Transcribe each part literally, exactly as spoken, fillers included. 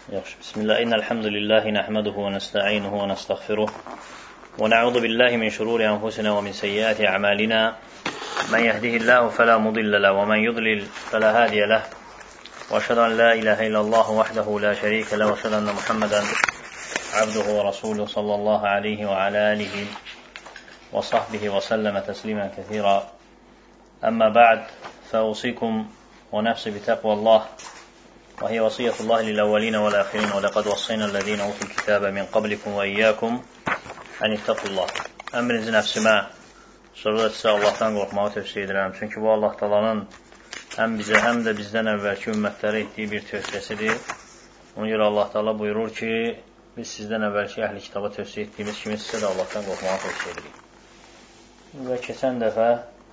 يخشى. بسم الله إن الحمد لله نحمده ونستعينه ونستغفره ونعوذ بالله من شرور أنفسنا ومن سيئات أعمالنا من يهده الله فلا مضل له ومن يضلل فلا هادي له وأشهد أن لا إله إلا الله وحده لا شريك له وأشهد أن محمدا عبده ورسوله صلى الله عليه وعلى آله وصحبه وسلم تسليما كثيرا. أما بعد فأوصيكم ونفسي بتقوى الله وهي وصية الله للأولين والآخرين ولقد وصينا الذين أوتوا الكتاب من قبلكم وإياكم أن اتقوا الله. Əmrinizi nəfsimə, sonra da sizə Allahdan qorxmağı tövsiyə edirəm. Çünki bu Allah Taala'nın həm bizə, həm də bizdən əvvəlki ümmətlərə etdiyi bir tövsiyəsidir. Ona görə Allah Taala buyurur ki, biz sizdən əvvəlki əhli kitaba tövsiyə etdiyimiz kimi sizə də Allahdan qorxmağı tövsiyə edirik. Və keçən dəfə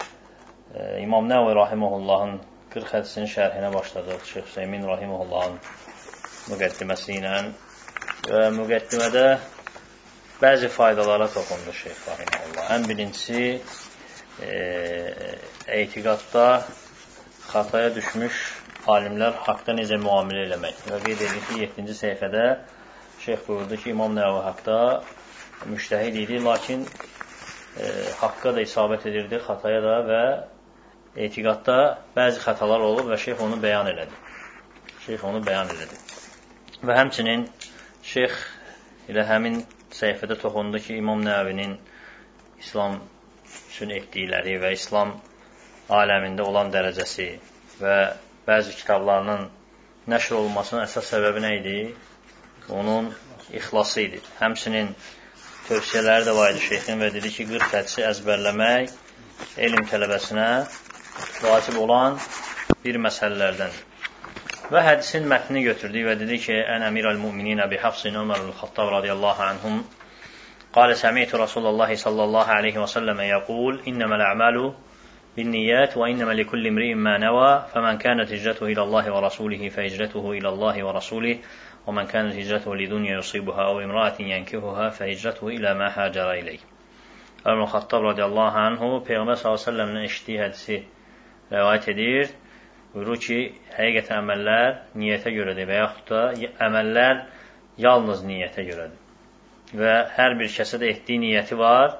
e, İmam Nəvvi Rahiməhullahın qırx hədisinin şərhinə başladıq. Şeyx Hüseymin Rahiməhullahın müqəddiməsi ilə və müqəddimədə bəzi faydalara toxundu Şeyx Rahiməhullah. Ən birincisi e, etiqadda xataya düşmüş alimlər haqda necə müamilə eləmək. Və qeyd edir ki, yeddinci səhifədə Şeyx buyurdu ki, İmam Nəvvi haqda müştəhid idi, lakin e, haqqa da isabət edirdi, xataya da və etiqadda bəzi xətalar olub və şeyx onu bəyan elədi. Şeyx onu bəyan elədi. Və həmçinin şeyx ilə həmin səhifədə toxundu ki, İmam Nəvvinin İslam üçün etdikləri və İslam aləmində olan dərəcəsi və bəzi kitablarının nəşr olunmasının əsas səbəbi nə idi? Onun ixlası idi. Həmçinin tövsiyələri də var idi şeyxin və dedi ki, qırx hədisi əzbərləmək elm tələbəsinə vacib olan bir məsələlərdən. Və hədisin mətnini götürdük və dedi ki, ən əmirəl müminə bi Hafsin Ömərül Xattab radiyallahu anhum qalə səmiyyətü Rasulullahi sallallahu aleyhi və səlləmə yəqul innəməl əməlu bin niyyət və innəmə likulli imri'in mə nəvə fəmən kənət hicrətuhu iləllahi və rasulihi fə hicrətuhu iləllahi və rasulih və mən kənət hicrətuhu lidunya yusibuha və imra'atin yənkihuha fə hicrətuhu ilə mə həcərə iləyh. Ömərül Xattab radiyallahu anhu Peyğəmbər sallallahu aleyhi və səlləmdən eşitdiyi hədisi rəvayət edir. Buyurur ki, həqiqətən əməllər niyyətə görədir və yaxud da əməllər yalnız niyyətə görədir. Və hər bir kəsə də etdiyi niyyəti var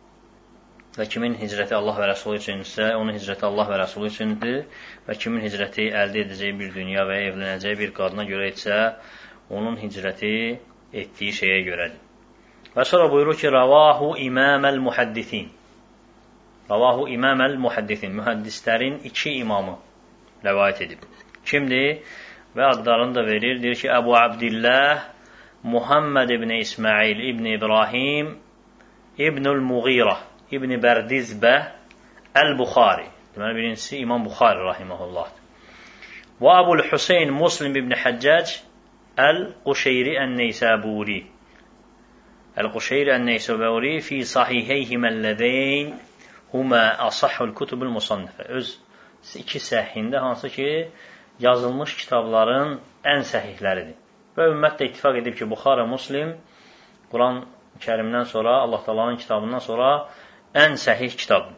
və kimin hicrəti Allah və Rəsulü üçünsə, onun hicrəti Allah və Rəsulü üçündür və kimin hicrəti əldə edəcəyi bir dünya və evlənəcəyi bir qadına görə etsə, onun hicrəti etdiyi şeyə görədir. Və sonra buyurur ki, Ravahu iməməl muhəddisin. Ravahu iməməl muhəddisin. Mühəddislərin iki imamı rəvayət edib. Kimdir? Və adlarını da verir. Deyir ki, Əbu Abdillah Muhammed ibn İsmail ibn İbrahim İbnül Muğirə İbn Bərdizbə Əl-Buxari. Deməli, birincisi İmam Buxari rahiməhullahdır. Və Əbul Hüseyn Muslim ibn Həccac Əl-Quşeyri Ən-Neysəburi Əl-Quşeyri Ən-Neysəburi fi sahiheyhiməl-ləzeyn Huma asahhul kutubul musannifə. Öz iki səhihində hansı ki, yazılmış kitabların ən səhihləridir. Və ümmət də ittifaq edib ki, Buxara Muslim Quran-Kərimdən sonra, Allah Taala'nın kitabından sonra ən səhih kitabdır.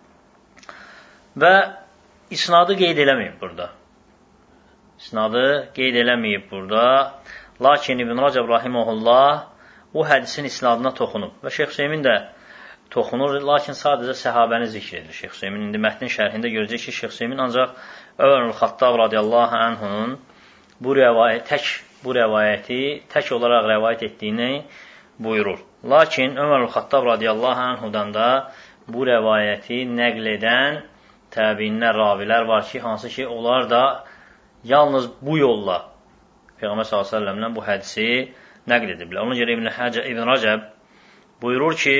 Və isnadı qeyd eləməyib burada. İsnadı qeyd eləməyib burada. Lakin İbn Rəcəb rahimehullah bu hədisin isnadına toxunub. Və Şeyx Hüseymin də toxunur, lakin sadəcə səhabəni zikr edir. Şeyx Hüseymin indi mətnin şərhində görəcək ki, Şeyx Hüseymin ancaq Ömərül Xattab radiyallahu anhunun bu rəvayət, tək bu rəvayəti tək olaraq rəvayət etdiyini buyurur. Lakin Ömərül Xattab radiyallahu anhudan da bu rəvayəti nəql edən təbiinlər, ravilər var ki, hansı ki, onlar da yalnız bu yolla Peyğəmbər sallallahu əleyhi və səlləmdən bu hədisi nəql ediblər. Ona görə İbn Həcə, İbn Rəcəb buyurur ki,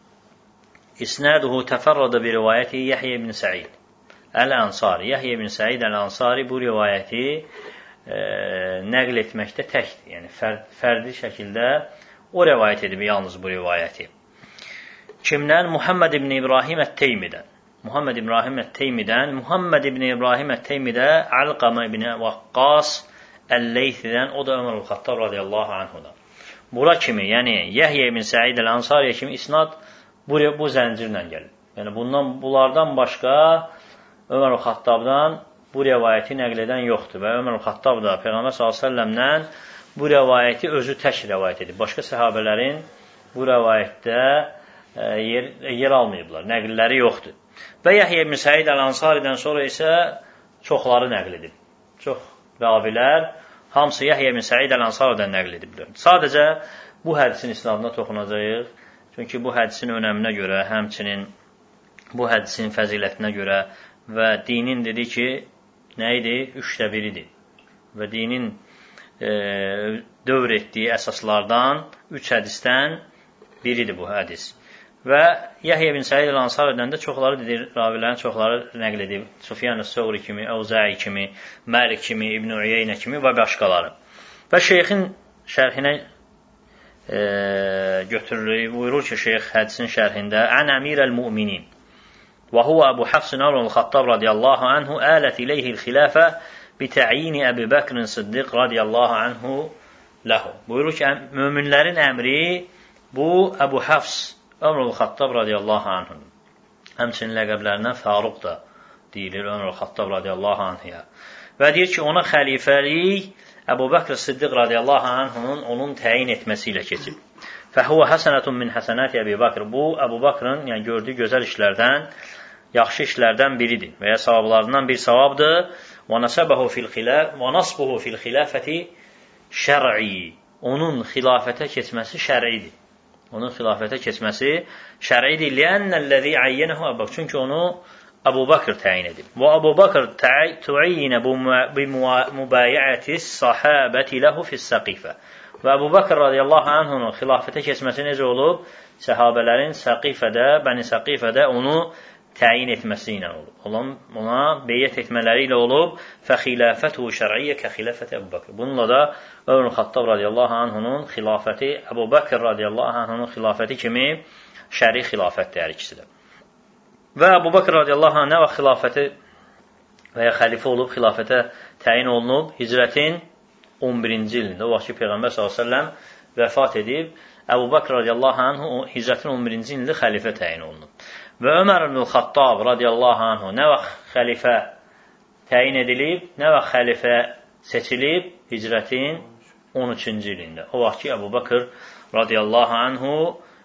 İsnaduhu təfərrədə bi rivayəti Yəhyə ibn Səid Əl-Ənsari. Yəhyə ibn Səid Əl-Ənsari bu rivayəti e, nəql etməkdə təkdir. Yəni, fərd, fərdi şəkildə o rivayət edib yalnız bu rivayəti. Kimdən? Muhammed ibn İbrahim Ət-Teymidən. Muhammed ibn İbrahim Ət-Teymidən. Muhammed ibn İbrahim Ət-Teymidə Alqamə ibn Vaqqas Əl-Leythdən, o da Ömərül Xattab radiyallahu anhudan. Bura kimi, yəni Yəhyə ibn Səid Əl-Ənsariyə kimi isnad Bu, bu zəncirlə gəlir. Yəni, bundan, bunlardan başqa Ömər Xattabdan bu rəvayəti nəql edən yoxdur. Və Ömər Xattab da Peyğəmbər sallallahu əleyhi və səlləmdən bu rəvayəti özü tək rəvayət edib. Başqa səhabələrin bu rəvayətdə yer, yer almayıblar. Nəqilləri yoxdur. Və Yəhyə ibn Səid Əl-Ansaridən sonra isə çoxları nəql edib. Çox ravilər hamısı Yəhyə ibn Səid Əl-Ansaridən nəql ediblər. Sadəcə bu hədisin isnadına toxunacağıq. Çünki bu hədisin önəminə görə, həmçinin bu hədisin fəzilətinə görə və dinin dedi ki, nə idi? Üçdə biridir. Və dinin e, dövr etdiyi əsaslardan üç hədisdən biridir bu hədis. Və Yəhyə ibn Səid Əl-Ansaridən də çoxları dedir, ravilərin çoxları nəql edib. Sufyan əs-Səvri kimi, Əvzəi kimi, Məlik kimi, İbn Üyeynə kimi və başqaları. Və şeyxin şərhinə e, götürülür, buyurur ki, şeyx hədisin şərhində Ən əmirəl-müminin və huvə Əbu Hafs Əl-Xattab radiyallahu anhu ələt iləyhi l-xilafə bitəyini Əbu Bəkrin Siddiq radiyallahu anhu ləhu. Buyurur ki, möminlərin əmri bu Əbu Hafs Ömrül-Xattab radiyallahu anhun. Həmçinin ləqəblərindən Faruq da deyilir Ömrül-Xattab radiyallahu anhuya. Və deyir ki, ona xəlifəlik Əbu Bəkr Siddiq radiyallahu anhunun onun təyin etməsi ilə keçib. Fəhuvə həsənətun min həsənəti Əbu Bəkr. Bu, Əbu Bəkrın yəni, gördüyü gözəl işlərdən, yaxşı işlərdən biridir və ya savablarından bir savabdır. Və nəsəbəhu fil xilafəti şər'i. Onun xilafətə keçməsi şər'idir. Onun xilafətə keçməsi şər'idir. Lənnəl-ləzi əyyənəhu Əbu Bəkr. Çünki onu Əbu Bəkr təyin edib. Və Əbu Bəkr tu'iyyinə bimubayiətis sahabəti ləhu fis-səqifə. Və Əbu Bəkr radiyallahu anhunun xilafətə keçməsi necə olub? Səhabələrin Səqifədə, Bəni Səqifədə onu təyin etməsi ilə olub. Ona beyyət etmələri ilə olub. Fəxilafətuhu şər'iyyə kəxilafəti Əbu Bəkr. Bununla da Ömrül-Xattab radiyallahu anhunun xilafəti, Əbu Bəkr radiyallahu anhunun xilafəti kimi şəri xilafətdir hər ikisi də. Və Əbu Bəkr radiyallahu anh nə vaxt xilafəti və ya xəlifə olub, xilafətə təyin olunub, hicrətin on birinci ilində, o vaxt ki, Peyğəmbər sallallahu əleyhi və səlləm vəfat edib, Əbu Bəkr radiyallahu anh hicrətin on birinci ilində xəlifə təyin olunub. Və Ömər ibn Xattab radiyallahu anh nə vaxt xəlifə təyin edilib, nə vaxt xəlifə seçilib, hicrətin on üçüncü ilində. O vaxt ki, Əbu Bəkr radiyallahu anhu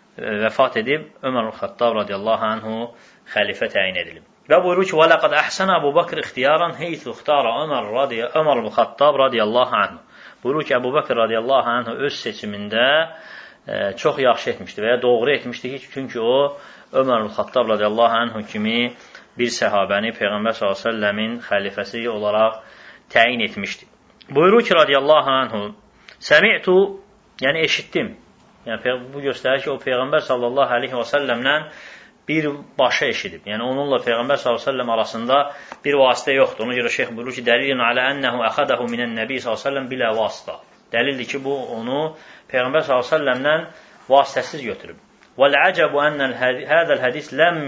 vəfat edib, Ömər ibn Xattab radiyallahu anhu xəlifə təyin edilib. Və buyurur ki, وَلَقَدْ أَحْسَنَ أَبُو بَكْرِ اِخْتِيَارًا حَيْثُ اخْتَارَ Ömər ibn Xattab radiyallahu anhu. Buyurur ki, Əbu Bəkr radiyallahu anhu öz seçimində e, çox yaxşı etmişdi və ya doğru etmişdi ki, çünki o Ömər ibn Xattab radiyallahu anhu kimi bir səhabəni Peyğəmbər sallallahu əleyhi və səlləmin xəlifəsi olaraq təyin etmişdi. Buyurur ki, radiyallahu anhu, səmi'tu, yəni eşitdim. Yəni bu göstərir ki, o Peyğəmbər sallallahu əleyhi və səlləmlə bir başa eşidib. Yəni onunla Peyğəmbər sallallahu əleyhi və səlləm arasında bir vasitə yoxdur. Ona görə şeyx buyurur ki, dəlilun alə ənəhu əxadahu minən nəbi sallallahu əleyhi və səlləm bilə vasitə. Dəlildir ki, bu onu Peyğəmbər sallallahu əleyhi və səlləmdən vasitəsiz götürüb. Vəl-əcəbu ənəl hədəl hədis ləm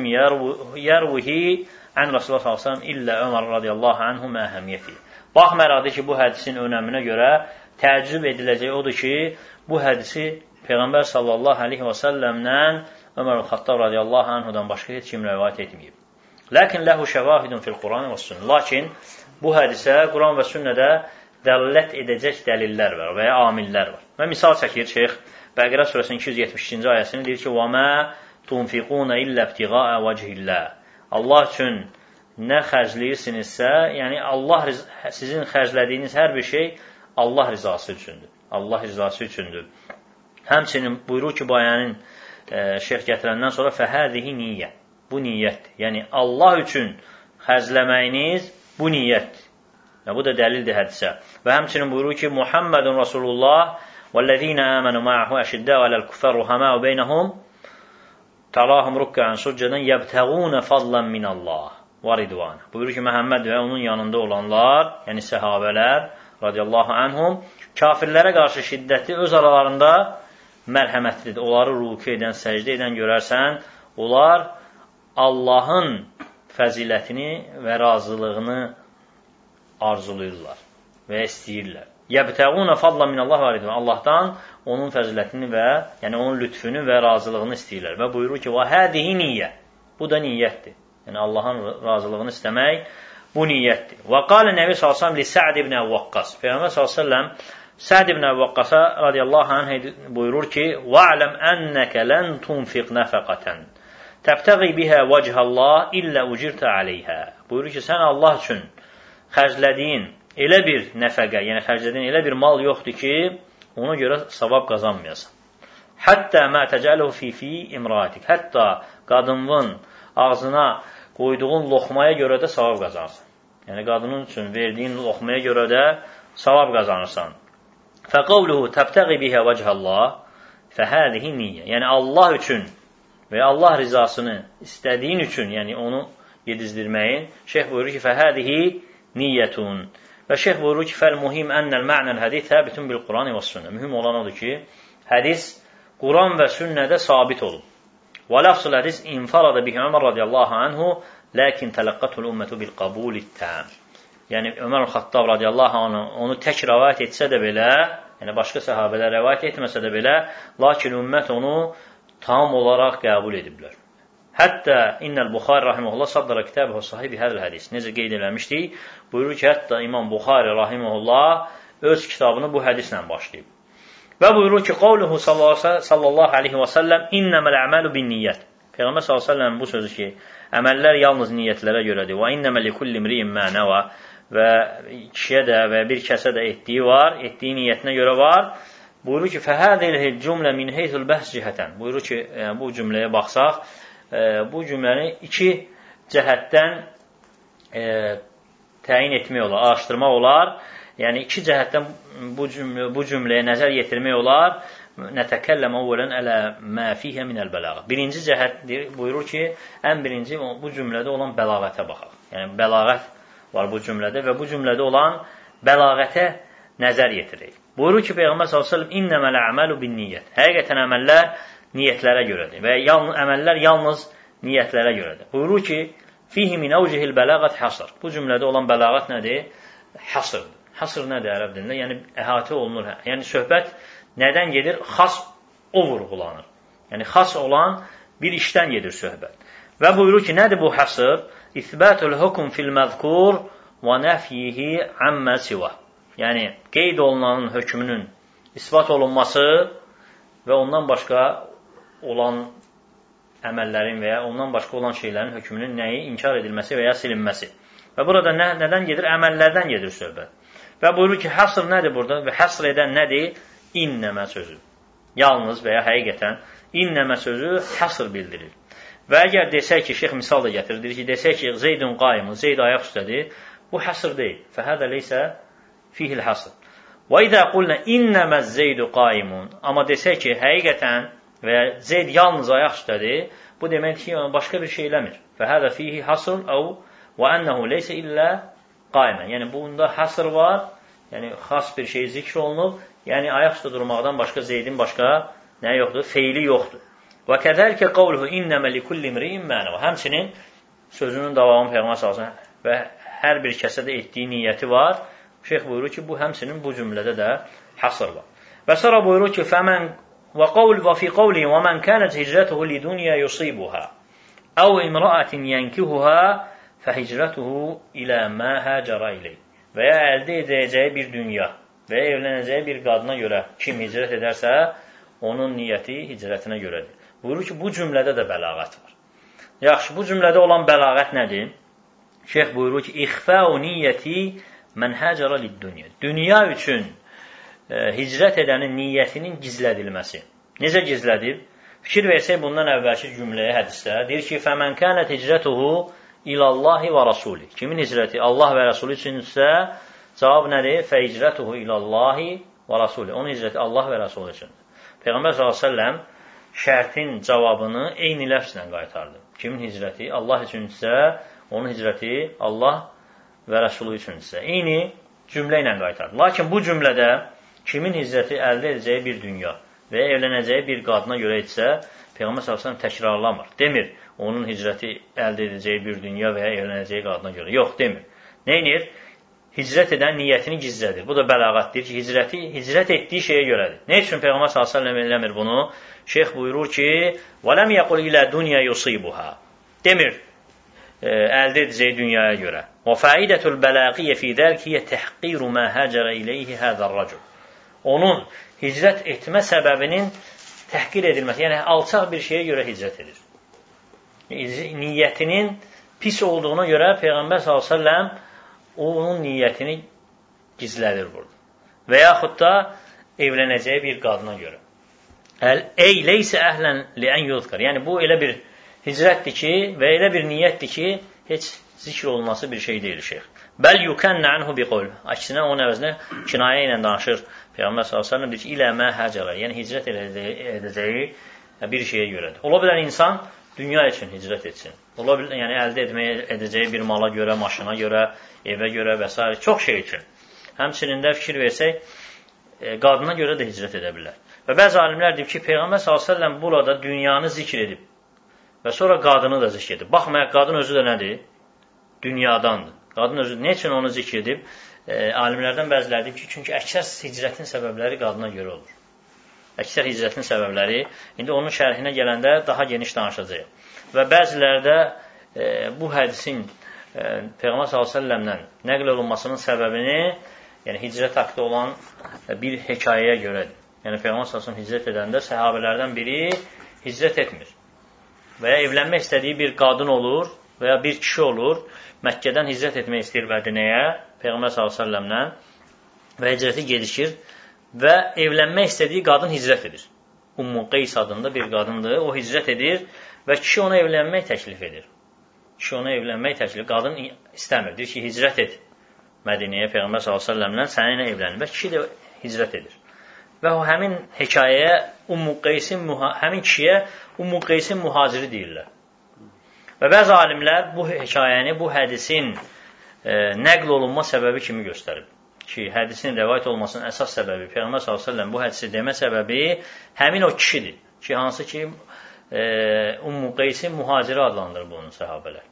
yərvihi ən Rasulullah sallallahu əleyhi və səlləm illə Ömər radiyallahu anhu məhəmiyyəti. Baxmayaraq ki, bu hədisin önəminə görə təəccüb ediləcək odur ki, bu hədisi Peyğəmbər sallallahu əleyhi və səlləmdən Ömər ibn-Xattab radiyallahu anhudan başqa heç kim rəvayət etməyib. Lakin ləhu şəvahidun fil-Quran və sünnə. Lakin bu hədisə Quran və sünnədə dəlalət edəcək dəlillər var və ya amillər var. Və misal çəkir şeyx Bəqərə surəsinin iki yüz yetmiş ikinci ayəsini deyir ki: "Və mə tunfiquna illə ibtiğa'a vecihillah." Allah üçün nə xərcləyirsinizsə, yəni Allah sizin xərclədiyiniz hər bir şey Allah rızası üçündür. Allah rızası üçündür. Həmçinin buyurur ki, bu ayənin şeyx gətirəndən sonra fəhəzihi niyyət. Bu niyyətdir. Yəni Allah üçün xərcləməyiniz bu niyyətdir. Yəni, bu da dəlildir hədisə. Və həmçinin buyurur ki, Muhammedun Rasulullah vəl-ləzīnə əmənu ma'ahu əşiddəu aləl-küffər ruhəməu beynəhum tarahum rukkəən succədən yəbtəğunə fadlan minəllah və ridvanə. Buyurur ki, Məhəmməd və onun yanında olanlar, yəni səhabələr radiyallahu anhum, kafirlərə qarşı şiddəti öz aralarında mərhəmətlidir. Onları ruku edən, səcdə edən görərsən, onlar Allahın fəzilətini və razılığını arzuluyurlar və istəyirlər. Yəbtəğunə fadlan minəllah və ridvanə. Allahdan onun fəzilətini və, yəni onun lütfünü və razılığını istəyirlər. Və buyurur ki, və hədihi niyyə. Bu da niyyətdir. Yəni Allahın razılığını istəmək bu niyyətdir. Və qalə Nəbi sallallahu əleyhi və səlləm li Sa'd ibn Əbu Vaqqas. Peyğəmbər sallallahu əleyhi və səlləm Səd ibn Əbi Vaqqasa radiyallahu anh buyurur ki, وَعْلَمْ أَنَّكَ لَنْ تُنْفِقْ نَفَقَةً تَبْتَغِي بِهَا وَجْهَ اللّٰهِ إِلَّا اُجِرْتَ عَلَيْهَا. Buyurur ki, sən Allah üçün xərclədiyin elə bir nəfəqə, yəni xərclədiyin elə bir mal yoxdur ki, ona görə savab qazanmayasan. Həttə mə təcəluhu fi fi imratik. Hətta qadının ağzına qoyduğun loxmaya görə də savab qazanırsan. Yəni, qadının üçün verdiyin loxmaya görə də savab qazanırsan. Fəqavluhu təbtəqi bihə vəcəllah fəhədihi niyyə. Yəni, Allah üçün və Allah rizasını istədiyin üçün, yəni onu yedizdirməyin, şeyh buyurur ki, fəhədihi niyyətun. Və şeyh buyurur ki, fəl-muhim ənəl mə'nəl hədis təbitun bil-Qur'an və sünnə. Mühüm olan odur ki, hədis Quran və sünnədə sabit olub. Və ləfzul hədis infarada bihi Ömər radiyallahu anhu, ləkin tələqqatul ümmətu bil-qabulid təm. Yəni, Ömər Xattab radiyallahu anhu onu tək rəvayət etsə də belə, yəni başqa səhabələr rəvayət etməsə də belə, lakin ümmət onu tam olaraq qəbul ediblər. Hətta İnnəl Buxari rahiməhullah saddara kitabı sahibi hədəl hədis. Necə qeyd eləmişdik? Buyurur ki, hətta İmam Buxari rahiməhullah öz kitabını bu hədislə başlayıb. Və buyurur ki, qavluhu sallallahu aleyhi və səlləm innəməl əməlu bin niyyət. Peyğəmbər sallallahu aleyhi və səlləm bu sözü ki, əməllər yalnız niyyətlərə görədir. Və innəməl likulli imri'in mə nəvə. Və kişiyə də və bir kəsə də etdiyi var, etdiyi niyyətinə görə var. Buyurur ki, fəhədilhi cümlə min heythul bəhs cihətən. Buyurur ki, bu cümləyə baxsaq, bu cümləni iki cəhətdən e, təyin etmək olar, araşdırmaq olar. Yəni, iki cəhətdən bu, cümlə, bu cümləyə nəzər yetirmək olar. Nətəkəlləm əvvələn ələ mə fiyhə minəl bələğə. Birinci cəhət buyurur ki, ən birinci bu cümlədə olan bəlağətə baxaq. Yəni, bəlağət var bu cümlədə və bu cümlədə olan bəlağətə nəzər yetirik. Buyurur ki, Peyğəmbər sallallahu əleyhi və səlləm innəməl əməlu bin niyyət. Həqiqətən əməllər niyyətlərə görədir və yalnız, əməllər yalnız niyyətlərə görədir. Buyurur ki, fihi min əvcihil bələğət hasr. Bu cümlədə olan bələğət nədir? Hasrdır. Hasr nədir ərəb dilində? Yəni, əhatə olunur. Yəni, söhbət nədən gedir? Xas o vurğulanır. Yəni, xas olan bir işdən gedir söhbət. Və buyurur ki, nədir bu hasr? İthbətul hukm fil məzkur və nəfyihi əmmə sivə. Yəni, qeyd olunanın hökmünün isbat olunması və ondan başqa olan əməllərin və ya ondan başqa olan şeylərin hökmünün nəyi inkar edilməsi və ya silinməsi. Və burada nə, nədən gedir? Əməllərdən gedir söhbət. Və buyurur ki, hasr nədir burada? Və hasr edən nədir? İnnəmə sözü. Yalnız və ya həqiqətən innəmə sözü hasr bildirir. Və əgər desək ki, şeyx misal da gətirir, deyir ki, desək ki, Zeydun qayımın, Zeyd ayaq üstədir, bu hasr deyil. Fəhədə leysə fihil hasr. Və idə qulnə innəməz Zeydu qayımun. Amma desək ki, həqiqətən və ya Zeyd yalnız ayaq üstədir, bu demək ki, başqa bir şey eləmir. Fəhədə fihi hasr əv və ənəhu leysə illə qayımən. Yəni, bunda hasr var, yəni, xas bir şey zikr olunub, yəni, ayaq üstə durmaqdan başqa Zeydin başqa nə yoxdur? Feyli yoxdur. Və kədəlikə qavluhu innəmə likulli imri'in mənə. Həmçinin sözünün davamı Peyğəmbər sallallahu əleyhi və səlləm və hər bir kəsə də etdiyi niyyəti var. Şeyx buyurur ki, bu həmçinin bu cümlədə də hasr var. Və sonra buyurur ki, fəmən və qavl və fi qavli və mən kənət hicrətuhu li dunya yusibuha əv imra'atin yənkihuha fəhicrətuhu ilə mə həcərə iley. Və ya əldə edəcəyi bir dünya və ya evlənəcəyi bir qadına görə kim hicrət edərsə, onun niyyəti hicrətinə görədir. Buyurur ki, bu cümlədə də bəlağət var. Yaxşı, bu cümlədə olan bəlağət nədir? Şeyx buyurur ki, İxfəu niyyəti mən həcərə lid-dünya. Dünya üçün e, hicrət edənin niyyətinin gizlədilməsi. Necə gizlədib? Fikir versək bundan əvvəlki cümləyə hədisdə. Deyir ki, fəmən kənət hicrətuhu ilallahi və rasuli. Kimin hicrəti Allah və Rasulü üçünsə, cavab nədir? Fə hicrətuhu ilallahi və rasuli. Onun hicrəti Allah və Rasulü üçündür. Peyğəmbər sallallahu əleyhi və səlləm şərtin cavabını eyni ləfzlə qaytardı. Kimin hicrəti Allah üçünsə, onun hicrəti Allah və Rəsulu üçünsə. Eyni cümlə ilə qaytardı. Lakin bu cümlədə kimin hicrəti əldə edəcəyi bir dünya və evlənəcəyi bir qadına görə etsə, Peyğəmbər sallallahu əleyhi və səlləm təkrarlamır. Demir, onun hicrəti əldə edəcəyi bir dünya və ya evlənəcəyi qadına görə. Yox, demir. Neynir? Hicrət edən niyyətini gizlədir. Bu da bəlağətdir ki, hicrəti, hicrət etdiyi şeyə görədir. Ne üçün Peyğəmbər sallallahu əleyhi və səlləm eləmir bunu? Şeyx buyurur ki, وَلَمْ يَقُلْ إِلَى دُنْيَا يُصِيبُهَا Demir, e, əldə edəcəyi dünyaya görə. وَفَائِدَةُ الْبَلَاغِيَ فِي ذَلْكِ هِيَ تَحْقِيرُ مَا هَاجَرَ إِلَيْهِ هَذَا الرَّجُلُ onun hicrət etmə səbəbinin təhqir edilməsi, yəni alçaq bir şeyə görə hicrət edir. Niyyətinin pis olduğuna görə Peyğəmbər sallallahu əleyhi və səlləm onun niyyətini gizlədir burada. Və yaxud da evlənəcəyi bir qadına görə. Ey leysə əhlən liən yuzkar. Yəni bu elə bir hicrətdir ki və elə bir niyyətdir ki, heç zikr olunması bir şey deyil şeyx. Bəl yukənnə anhu biqol. Əksinə onun əvəzinə kinayə ilə danışır. Peyğəmbər sallallahu əleyhi və səlləm deyir ki, ilə mə həcərə. Yəni hicrət edəcəyi bir şeyə görədir. Ola bilər insan dünya üçün hicrət etsin. Ola bilər, yəni əldə etməyə edəcəyi bir mala görə, maşına görə, evə görə və s. çox şey üçün. Həmçinin də fikir versək, e, qadına görə də hicrət edə bilər. Və bəzi alimlər deyib ki, Peyğəmbər sallallahu əleyhi və səlləm burada dünyanı zikr edib və sonra qadını da zikr edib. Baxmayaq, qadın özü də nədir? Dünyadandır. Qadın özü nə üçün onu zikr edib? E, alimlərdən bəziləri deyib ki, çünki əksər hicrətin səbəbləri qadına görə olur. Əksər hicrətin səbəbləri, indi onun şərhinə gələndə daha geniş danışacağıq. Və bəzilərdə e, bu hədisin e, Peyğəmbər sallallahu əleyhi və səlləmdən nəql olunmasının səbəbini, yəni hicrət haqqında olan bir hekayəyə görədir. Yəni Peyğəmbər sallallahu əleyhi və səlləm hicrət edəndə səhabələrdən biri hicrət etmir. Və ya evlənmək istədiyi bir qadın olur və ya bir kişi olur, Məkkədən hicrət etmək istəyir Mədinəyə, Peyğəmbər sallallahu əleyhi və səlləmlə və hicrəti gedişir və evlənmək istədiyi qadın hicrət edir. Ummu Qeys adında bir qadındır, o hicrət edir və kişi ona evlənmək təklif edir. Kişi ona evlənmək təklif edir, qadın istəmir, deyir ki, hicrət et Mədinəyə Peyğəmbər sallallahu əleyhi və səlləmlə səninlə evlənir və kişi də hicrət edir. Və o həmin hekayəyə Ummu Qeysin, həmin kişiyə Ummu Qeysin mühaciri deyirlər. Və bəzi alimlər bu hekayəni, bu hədisin e, nəql olunma səbəbi kimi göstərib. Ki, hədisin rəvayət olmasının əsas səbəbi, Peyğəmbər sallallahu əleyhi və səlləm bu hədisi demə səbəbi həmin o kişidir. Ki, hansı ki, e, Ummu Qeysin mühaciri adlandırır bunun səhabələr.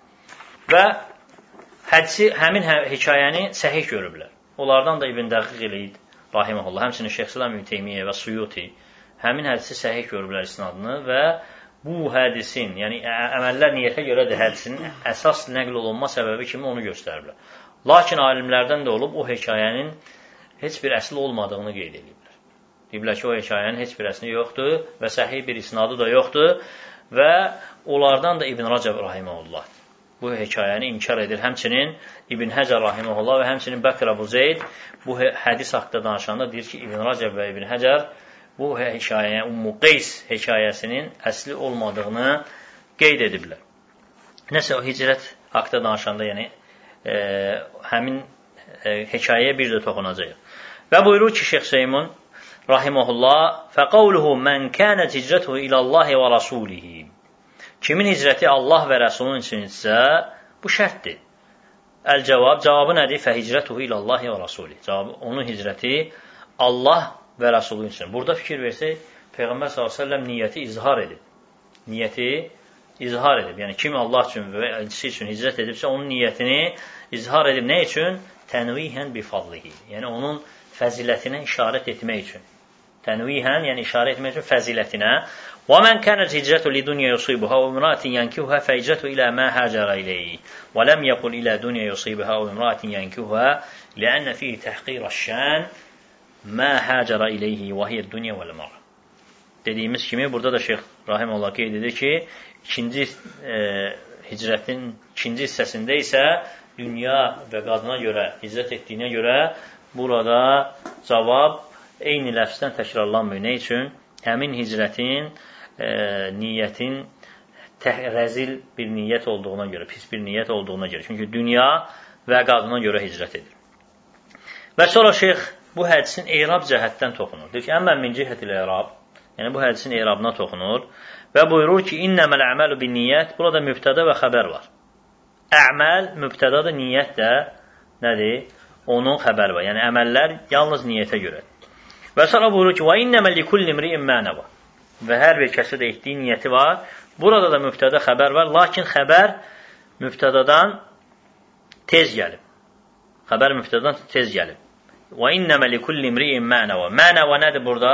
Və hədisi, həmin hə hekayəni səhih görüblər. Onlardan da İbn Dəqiq eləyid, rahiməhullah, həmçinin Şeyx İslam İbn Teymiyyə və Suyuti həmin hədisi səhih görüblər isnadını və bu hədisin, yəni əməllər niyyətə görədir hədisinin əsas nəql olunma səbəbi kimi onu göstəriblər. Lakin alimlərdən də olub o hekayənin heç bir əsli olmadığını qeyd ediblər. Deyiblər ki, o hekayənin heç bir əsli yoxdur və səhih bir isnadı da yoxdur və onlardan da İbn Rəcəb rahiməhullah bu hekayəni inkar edir. Həmçinin İbn Həcər rahiməhullah və həmçinin Bəkr Əbu Zeyd bu hədis haqqında danışanda deyir ki, İbn Rəcəb və İbn Həcər bu hekayəyə, Ummu Qeys hekayəsinin əsli olmadığını qeyd ediblər. Nəsə o hicrət haqqında danışanda, yəni e, həmin e, hekayəyə bir də toxunacaq. Və buyurur ki, Şeyx Seymun rahiməhullah, fəqavluhu mən kənət hicrətuhu ilallahi və rasulihi. Kimin hicrəti Allah və Rəsulun üçünsə, bu şərtdir. Əl-cavab, cavabı nədir? Fəhicrətuhu ilallahi və rasulihi. Cavabı, onun hicrəti Allah və Rəsulun üçün. Burada fikir versək, Peyğəmbər sallallahu əleyhi və səlləm niyyəti izhar edib. Niyyəti izhar edib. Yəni, kim Allah üçün və elçisi üçün hicrət edibsə, onun niyyətini izhar edib. Nə üçün? Tənvihən bifadlihi. Yəni, onun fəzilətinə işarət etmək üçün. Tənvihən, yəni işarət etmək üçün fəzilətinə. وَمَنْ كَانَتْ هِجْرَةُ لِدُنْيَا يُصِيبُهَا وَامْرَأَةٍ يَنْكِحُهَا فَهِجْرَتُهُ إِلَى مَا هَاجَرَ إِلَيْهِ وَلَمْ يَقُلْ إِلَى دُنْيَا يُصِيبُهَا وَامْرَأَةٍ يَنْكِحُهَا لِأَنَّ فِيهِ تَحْقِيرَ الشَّانِ مَا هَاجَرَ إِلَيْهِ وَهِيَ الدُّنْيَا وَالْمَرَّةِ. Dediyimiz kimi burada da Şeyx rahimehullah qeyd edir ki, ikinci e, hicrətin ikinci hissəsində isə dünya və qadına görə hicrət etdiyinə görə burada cavab eyni ləfzdən təkrarlanmır. Nə üçün? Həmin hicrətin e, niyyətin rəzil bir niyyət olduğuna görə, pis bir niyyət olduğuna görə. Çünki dünya və qadına görə hicrət edir. Və sonra şeyx bu hədisin eyrab cəhətdən toxunur. Deyir ki, əmmən min cihətil eyrab, yəni bu hədisin eyrabına toxunur və buyurur ki, innəməl əməlu bin niyyət, burada mübtədə və xəbər var. Əməl mübtədadır, niyyət də nədir? Onun xəbər var. Yəni əməllər yalnız niyyətə görə. Və sonra buyurur ki, və innəməl likulli imri'in mə nəvə. Və hər bir kəsə də etdiyi niyyəti var. Burada da mübtədə xəbər var, lakin xəbər mübtədadan tez gəlib. Xəbər mübtədadan tez gəlib. Və innəmə likulli imri'in mə nəvə. Mə nəvə nədir burada?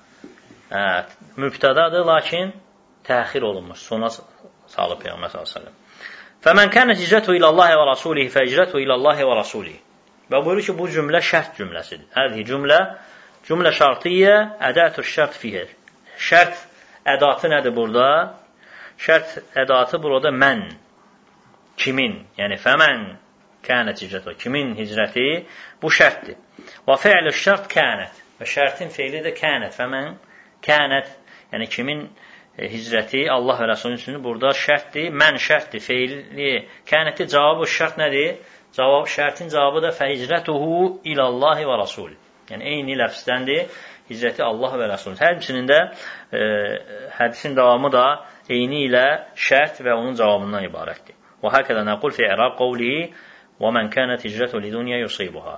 Hə, mübtədadır, lakin təxir olunmuş. Sona salıb Peyğəmbər sallallahu əleyhi və səlləm. Fəmən kənət hicrətuhu ilallahi və rasulihi fə hicrətuhu ilallahi və rasulihi. Və buyurur ki, bu cümlə şərt cümləsidir. Hədihi cümlə Cümlə şartiyyə, ədətü şərt fiyyə. Şərt ədatı nədir burada? Şərt ədatı burada mən. Kimin? Yəni, fəmən kənət hicrəti. Kimin hicrəti? Bu şərtdir. Və fi'lü şərt kənət. Və şərtin feili də kənət. Fəmən kənət. Yəni, kimin hicrəti Allah və Rəsulun üçün burada şərtdir. Mən şərtdir. Feili kənəti cavabı şərt nədir? Cavab, şərtin cavabı da fəhicrətuhu ilallahi və Rasul. Yəni, eyni ləfsdəndir. Hicrəti Allah və Rəsulun. Hər birisinin də e, hədisin davamı da eyni ilə şərt və onun cavabından ibarətdir. Və həkədə nəqul fi i'rab qavlihi və mən kənət hicrətu lidunya yusibuha.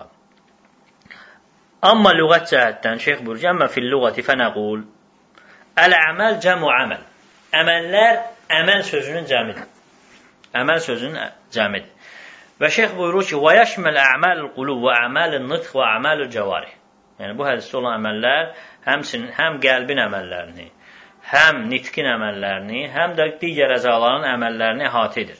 Amma lüğət cəhətdən şeyx buyurur ki, əmmə fil lüğəti fənəqul əl-əməl cəmu əməl. Əməllər əməl sözünün cəmidir. Əməl sözünün cəmidir. Və şeyx buyurur ki, və yəşməl əməl-ül qulub və əməl-ül nıtq və əməl-ül cəvarih. Yəni, bu hədisdə olan əməllər həmçinin həm qəlbin əməllərini, həm nitqin əməllərini, həm də digər əzaların əməllərini əhatə edir.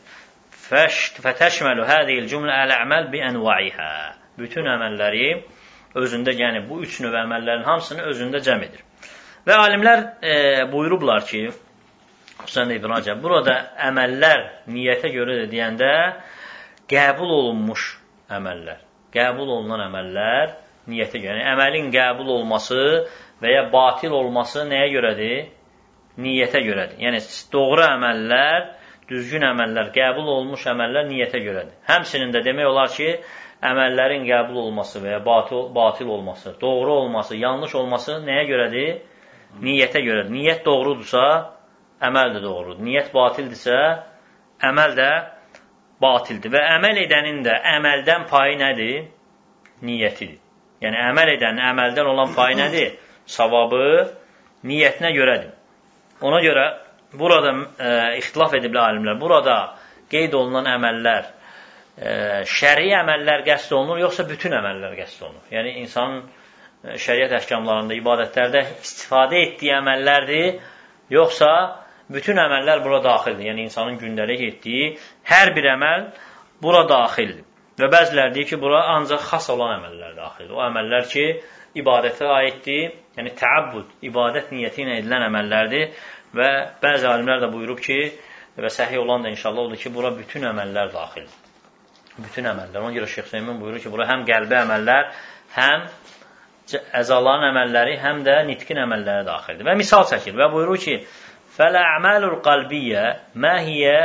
Fətəşməlu hədiyil cümlə əl-əməl bi ənvaihə. Bütün əməlləri özündə, yəni bu üç növ əməllərin hamısını özündə cəm edir. Və alimlər e, buyurublar ki, xüsusən də İbn Həcər, burada əməllər niyyətə görə də deyəndə qəbul olunmuş əməllər, qəbul olunan əməllər niyyətə görə. Yəni, əməlin qəbul olması və ya batil olması nəyə görədir? Niyyətə görədir. Yəni, doğru əməllər, düzgün əməllər, qəbul olmuş əməllər niyyətə görədir. Həmçinin də demək olar ki, əməllərin qəbul olması və ya batil, batil olması, doğru olması, yanlış olması nəyə görədir? Niyyətə görədir. Niyyət doğrudursa, əməl də doğrudur. Niyyət batildirsə, əməl də batildir. Və əməl edənin də əməldən payı nədir? Niyyətidir. Yəni, əməl edən əməldən olan payı nədir? Savabı niyyətinə görədir. Ona görə burada e, ixtilaf ediblər alimlər. Burada qeyd olunan əməllər e, şəri əməllər qəsd olunur, yoxsa bütün əməllər qəsd olunur? Yəni, insanın e, şəriət əhkamlarında, ibadətlərdə istifadə etdiyi əməllərdir, yoxsa bütün əməllər bura daxildir. Yəni, insanın gündəlik etdiyi hər bir əməl bura daxildir. Və bəzilər deyir ki, bura ancaq xas olan əməllər daxildir. O əməllər ki, ibadətə aiddir, yəni təəbbüd, ibadət niyyəti ilə edilən əməllərdir və bəzi alimlər də buyurub ki, və səhih olan da inşallah odur ki, bura bütün əməllər daxildir. Bütün əməllər. Ona görə Şeyx Hüseymin buyurur ki, bura həm qəlbi əməllər, həm əzaların əməlləri, həm də nitqin əməlləri daxildir. Və misal çəkir və buyurur ki, fəl-ə'məlul qalbiyyə mə hiyə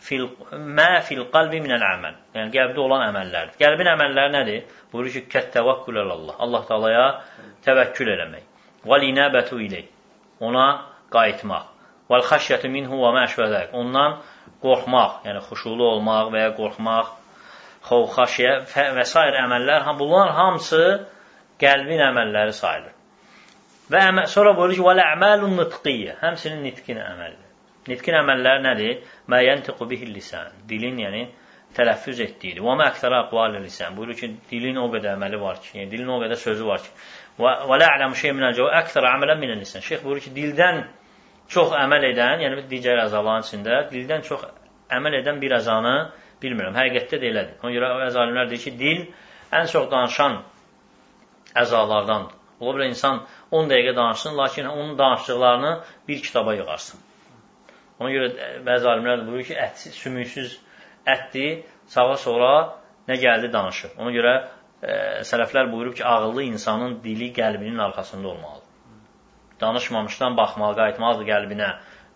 mə fil qalbi minəl əməl. Yəni, qəlbdə olan əməllərdir. Qəlbin əməlləri nədir? Buyurur ki, kəttəvəkkül əlallah. Allah Taalaya təvəkkül eləmək. Vəl-inəbətu ileyh. Ona qayıtmaq. Vəl-xəşyətu minhu və məşvədək. Ondan qorxmaq, yəni xuşulu olmaq və ya qorxmaq, xov, xəşyə və s. əməllər, bunlar hamısı qəlbin əməlləri sayılır. Və əmə, sonra buyurur ki, vəl-əməlun nıtqiyyə. Həmsinin nitqin əməlləri. Nitqin əməlləri nədir? Mə yəntiqu bihil lisan. Dilin, yəni, tələffüz etdiyidir. Və mə əktərə əqvalə lisan. Buyurur ki, dilin o qədər əməli var ki, yəni, dilin o qədər sözü var ki. Və lə ələmu şey minəl cəvə əktərə əmələn minəl lisan. Şeyx buyurur ki, dildən çox əməl edən, yəni digər əzaların içində, dildən çox əməl edən bir əzanı bilmirəm. Həqiqətdə də elədir. Ona görə əzalimlər deyir ki, dil ən çox danışan əzalardandır. Ola bilər insan on dəqiqə danışsın, lakin onun danışdıqlarını bir kitaba yığarsın. Ona görə bəzi alimlər də buyurur ki, ət, sümüksüz ətdir, sağa sonra nə gəldi danışır. Ona görə e, sələflər buyurub ki, ağıllı insanın dili qəlbinin arxasında olmalıdır. Danışmamışdan baxmalı, qayıtmalıdır qəlbinə.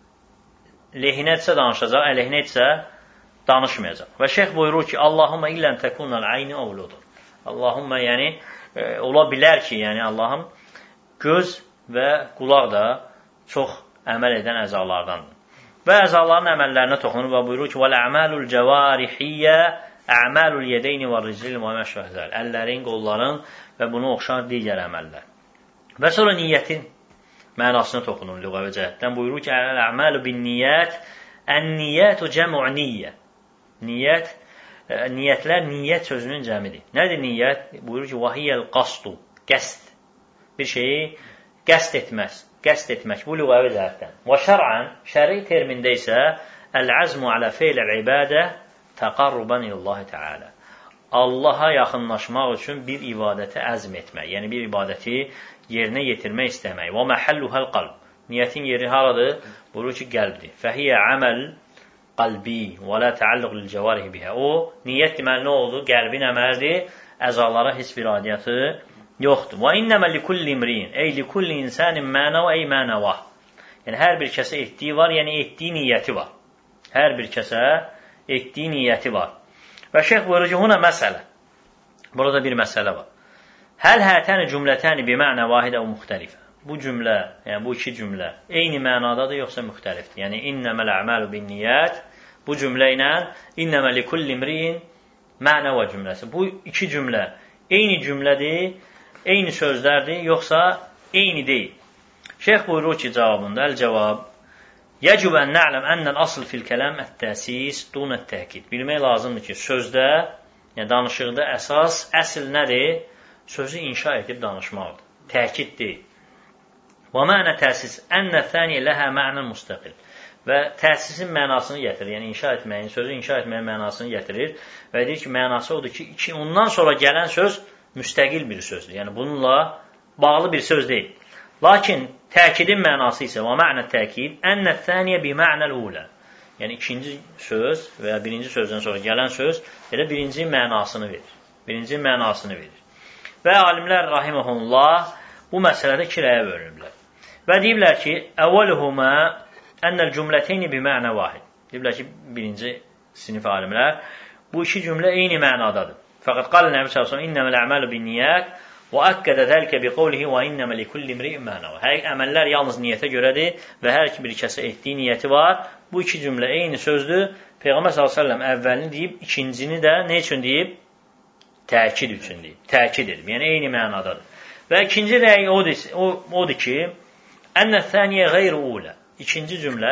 Lehinə etsə danışacaq, əleyhinə etsə danışmayacaq. Və şeyx buyurur ki, Allahumma illən təkunəl ayni ovludur. Allahumma, yəni, e, ola bilər ki, yəni Allahım göz və qulaq da çox əməl edən əzalardandır. Və əzaların əməllərinə toxunur və buyurur ki, vəl-əməlul cəvarihiyyə əməlul yedeyni və rizil və məşvəhzəl. Əllərin, qolların və bunu oxşar digər əməllər. Və sonra niyyətin mənasına toxunur lüğəvi cəhətdən. Buyurur ki, əl-əməlu bin niyyət, ən-niyyətu cəmu niyyə. Niyyət, niyyətlər niyyət sözünün cəmidir. Nədir niyyət? Buyurur ki, vahiyyəl qasdu, qəsd. Bir şeyi qəsd etməz. Qəsd etmək, bu lüğəvi cəhətdən. Və şər'ən, şəri termində isə əl-əzmu alə feyl-əl-ibadə təqarruban ilallahi teala. Allaha yaxınlaşmaq üçün bir ibadəti əzm etmək, yəni bir ibadəti yerinə yetirmək istəmək. Və məhəlluhəl qalb. Niyyətin yeri haradır? Buyurur ki, qəlbdir. Fəhiyyə əməl qalbi və la təalluq lil cəvarih bihə. O, niyyət deməli nə oldu? Qəlbin əməlidir, əzalara heç bir adiyyatı yoxdur. Və innəmə likulli imriyin, ey likulli insanin mənəv, ey mənəvah. Yəni, hər bir kəsə etdiyi var, yəni etdiyi niyyəti var. Hər bir kəsə etdiyi niyyəti var. Və şeyx buyurur ki, huna məsələ. Burada bir məsələ var. Həl hətəni cümlətəni bi mənə vahidə və müxtəlifə. Bu cümlə, yəni bu iki cümlə eyni mənadadır, yoxsa müxtəlifdir. Yəni, innəməl əməlu bin niyyət, bu cümlə ilə innəmə likulli imriyin mənə və cümləsi. Bu iki cümlə eyni cümlədir, eyni sözlərdir, yoxsa eyni deyil. Şeyx buyurur ki, cavabında, əl-cavab, yəcub ən nə'ləm ənəl asıl fil kələm ət-təsis dunət təhkid. Bilmək lazımdır ki, sözdə, yəni danışıqda əsas, əsl nədir? Sözü inşa edib danışmaqdır. Təhkid deyil. Və mənə təsis ənə thəniyə ləhə mənən müstəqil. Və təsisin mənasını gətirir. Yəni, inşa etməyin, sözü inşa etməyin mənasını gətirir. Və deyir ki, mənası odur ki, iki, ondan sonra gələn söz müstəqil bir sözdür. Yəni, bununla bağlı bir söz deyil. Lakin təkidin mənası isə və mənə təkid ənə thəniyə bi mənəl ulə. Yəni, ikinci söz və ya birinci sözdən sonra gələn söz elə birinci mənasını verir. Birinci mənasını verir. Və alimlər, rahiməhullah, bu məsələdə iki rəyə bölünürlər. Və deyiblər ki, əvvəluhumə ənəl cümləteyni bi mənə vahid. Deyiblər ki, birinci sinif alimlər, bu iki cümlə eyni mənadadır. Fəqət qalə Nəbi sallallahu əleyhi və səlləm innəməl əməlu bin niyyət və əkkədə zəlikə bi qavlihi və innəmə likulli imri'in mənə. Hər əməllər yalnız niyyətə görədir və hər iki bir kəsə etdiyi niyyəti var. Bu iki cümlə eyni sözdür. Peyğəmbər sallallahu əleyhi və səlləm əvvəlini deyib, ikincini də nə üçün deyib? Təkid üçün deyib. Təkid edib. Yəni, eyni mənadadır. Və ikinci rəy odur ki, ənə thəniyə qeyri ulə. İkinci cümlə,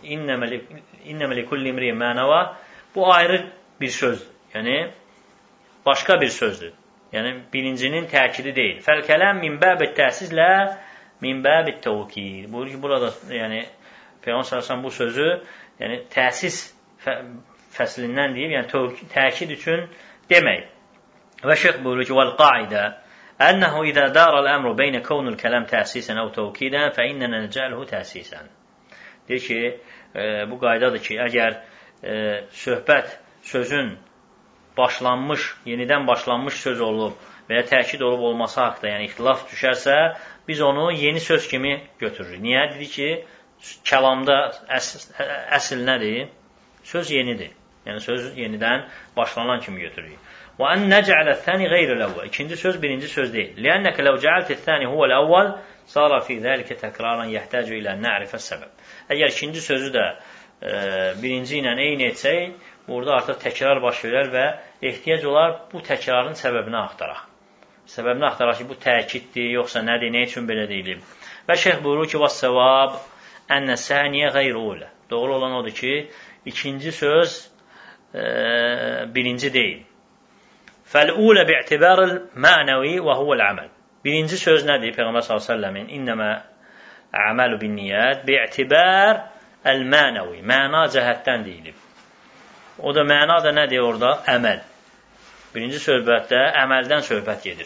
innəmə likulli imri'in mənəvə, bu ayrı bir sözdür. Yəni, başqa bir sözdür. Yəni, birincinin təkidi deyil. Fəl-kələm min bəbət təsizlə min bəbət təvkid. Buyurur ki, burada, yəni, Peyğəmbər sallallahu əleyhi və səlləm bu sözü, yəni, təsis fəslindən deyib, yəni, təkid üçün demək. Və şeyx buyurur ki, vəl-qaidə ənəhu izə daral əmru beynə kavnul kələm təsisən əv təvkidən fə innənə nəcəlhu təsisən. Deyir ki, e, bu qaydadır ki, əgər e, söhbət sözün başlanmış, yenidən başlanmış söz olub və ya təkid olub olması haqda, yəni ixtilaf düşərsə, biz onu yeni söz kimi götürürük. Niyə? Dedi ki, kəlamda əsl, əsl nədir? Söz yenidir. Yəni, söz yenidən başlanan kimi götürürük. Və ən nəcələ thəni qeyri-ləvvəl. İkinci söz birinci söz deyil. Lənnəkə ləv cəalti thəni huvəl-əvvəl sara fi zəlikə təkraran yəhtəcu ilə nərifə səbəb. Əgər ikinci sözü də e, birinci ilə eyni etsək, burada artıq təkrar baş verər və ehtiyac olar bu təkrarın səbəbini axtaraq. Səbəbini axtaraq ki, bu təkiddir, yoxsa nədir, nə üçün belə deyilib. Və şeyx buyurur ki, vəs-səvab ənə səniyə qeyri-ulə. Doğru olan odur ki, ikinci söz e, birinci deyil. Fəl-ulə bi'tibaril mənəvi və huvəl-əməl. Birinci söz nədir? Peyğəmbər sallallahu əleyhi və səlləmin innəmə əməlu bin niyyət bi'tibar əl-mənəvi. Məna cəhətdən deyilib. O da məna da nədir orada? Əməl. Birinci söhbətdə əməldən söhbət gedir.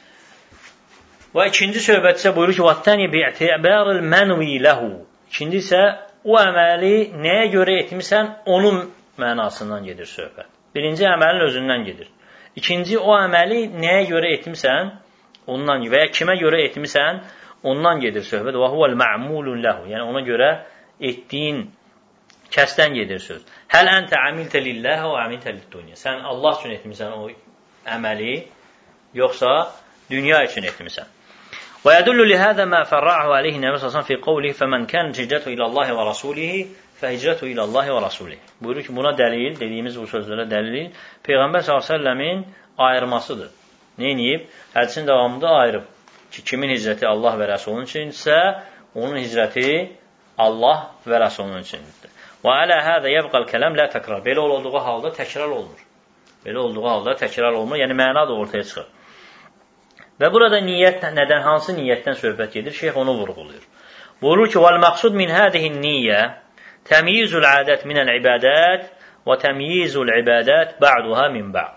Və ikinci söhbət isə buyurur ki, vəttəni bi'tibaril mənvi ləhu. İkinci isə o əməli nəyə görə etmirsən, onun mənasından gedir söhbət. Birinci əməlin özündən gedir. İkinci, o əməli nəyə görə etmirsən, ondan və ya kimə görə etmirsən, ondan gedir söhbət. Və huvəl mə'mulun ləhu. Yəni, ona görə etdiyin kəsdən gedir söz. Həl əntə əmiltə lilləhə və əmiltə lid-dünya. Sən Allah üçün etmirsən o əməli, yoxsa dünya üçün etmirsən. Və yədullu lihədə mə fərra'hu aleyhi nəbi sallallahu fi qavlihi fəmən kən hicrətu iləllahi və rasulihi fəhicrətu iləllahi və rasulihi. Buyurur ki, buna dəlil, dediyimiz bu sözlərə dəlil, Peyğəmbər sallallahu əleyhi və səlləmin ayırmasıdır. Neyniyib? Hədisin davamında ayırıb ki, kimin hicrəti Allah və Rəsulun üçünsə, onun hicrəti Allah və Rəsulun üçündür. Və ələ hədə yəbqəl kələm lə təkrar. Belə olduğu halda təkrar olmur. Belə olduğu halda təkrar olmur, yəni məna da ortaya çıxır. Və burada niyyət, nədən, hansı niyyətdən söhbət gedir? Şeyx onu vurğuluyur. Buyurur ki, vəl-məqsud min hədihin niyyə təmyizul ədət minəl ibadət və təmyizul ibadət ba'duha min ba'd.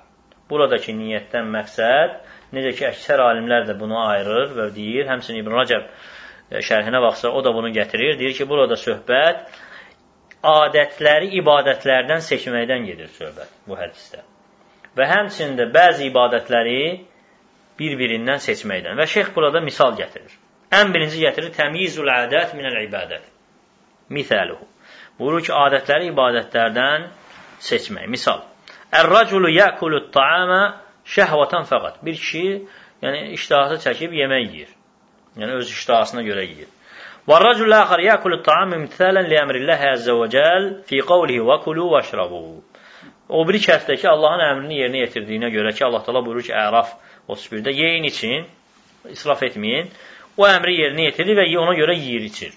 buradakı niyyətdən məqsəd, necə ki, əksər alimlər də bunu ayırır və deyir, həmçinin İbn Rəcəb şərhinə baxsa, o da bunu gətirir, deyir ki, burada söhbət adətləri ibadətlərdən seçməkdən gedir söhbət bu hədisdə. Və həmçində bəzi ibadətləri bir-birindən seçməkdən. Və şeyx burada misal gətirir. Ən birinci gətirir, təmyizul adət minəl ibadət. Misaluhu. Buyurur ki, adətləri ibadətlərdən seçmək. Misal. Ər-raculu yəkulut ta'ama şəhvatan fəqat. Bir kişi, yəni iştahı çəkib yemək yiyir. Yəni öz iştahasına görə yiyir. وَالرَّجُلُ الْآخَرْ يَأْكُلُ الطَّعَامَ امْتِثَالًا لِأَمْرِ اللَّهِ عَزَّ وَجَلَّ فِي قَوْلِهِ وَكُلُوا وَاشْرَبُوا. O biri kəsdəki Allahın əmrini yerinə yetirdiyinə görə ki, Allah Teala buyurur ki, Əraf otuz birdə yeyin için, israf etməyin. O əmri yerinə yetirir və ona görə yiyir içir.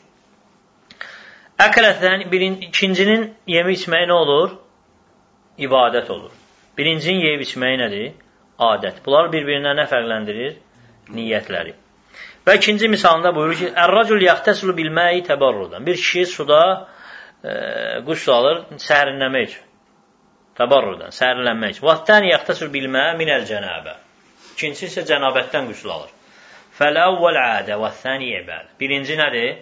Əkələdən ikincinin yemi içməyi nə olur? İbadət olur. Birincinin yeyib içməyi nədir? Adət. Bunlar bir-birindən nə fərqləndirir? Niyyətləri. Və ikinci misalında buyurur ki, Ər-racul yaxtəsilu bilməyi təbarrudan. Bir kişi suda e, qüsl alır, sərinləmək üçün. Təbarrudan, sərinlənmək üçün. Vəttəni yaxtəsilu bilməyi minəl cənabə. İkincisi isə cənabətdən qüsl alır. Fəl-əvvəl adə vəttəni ibəd. Birinci nədir?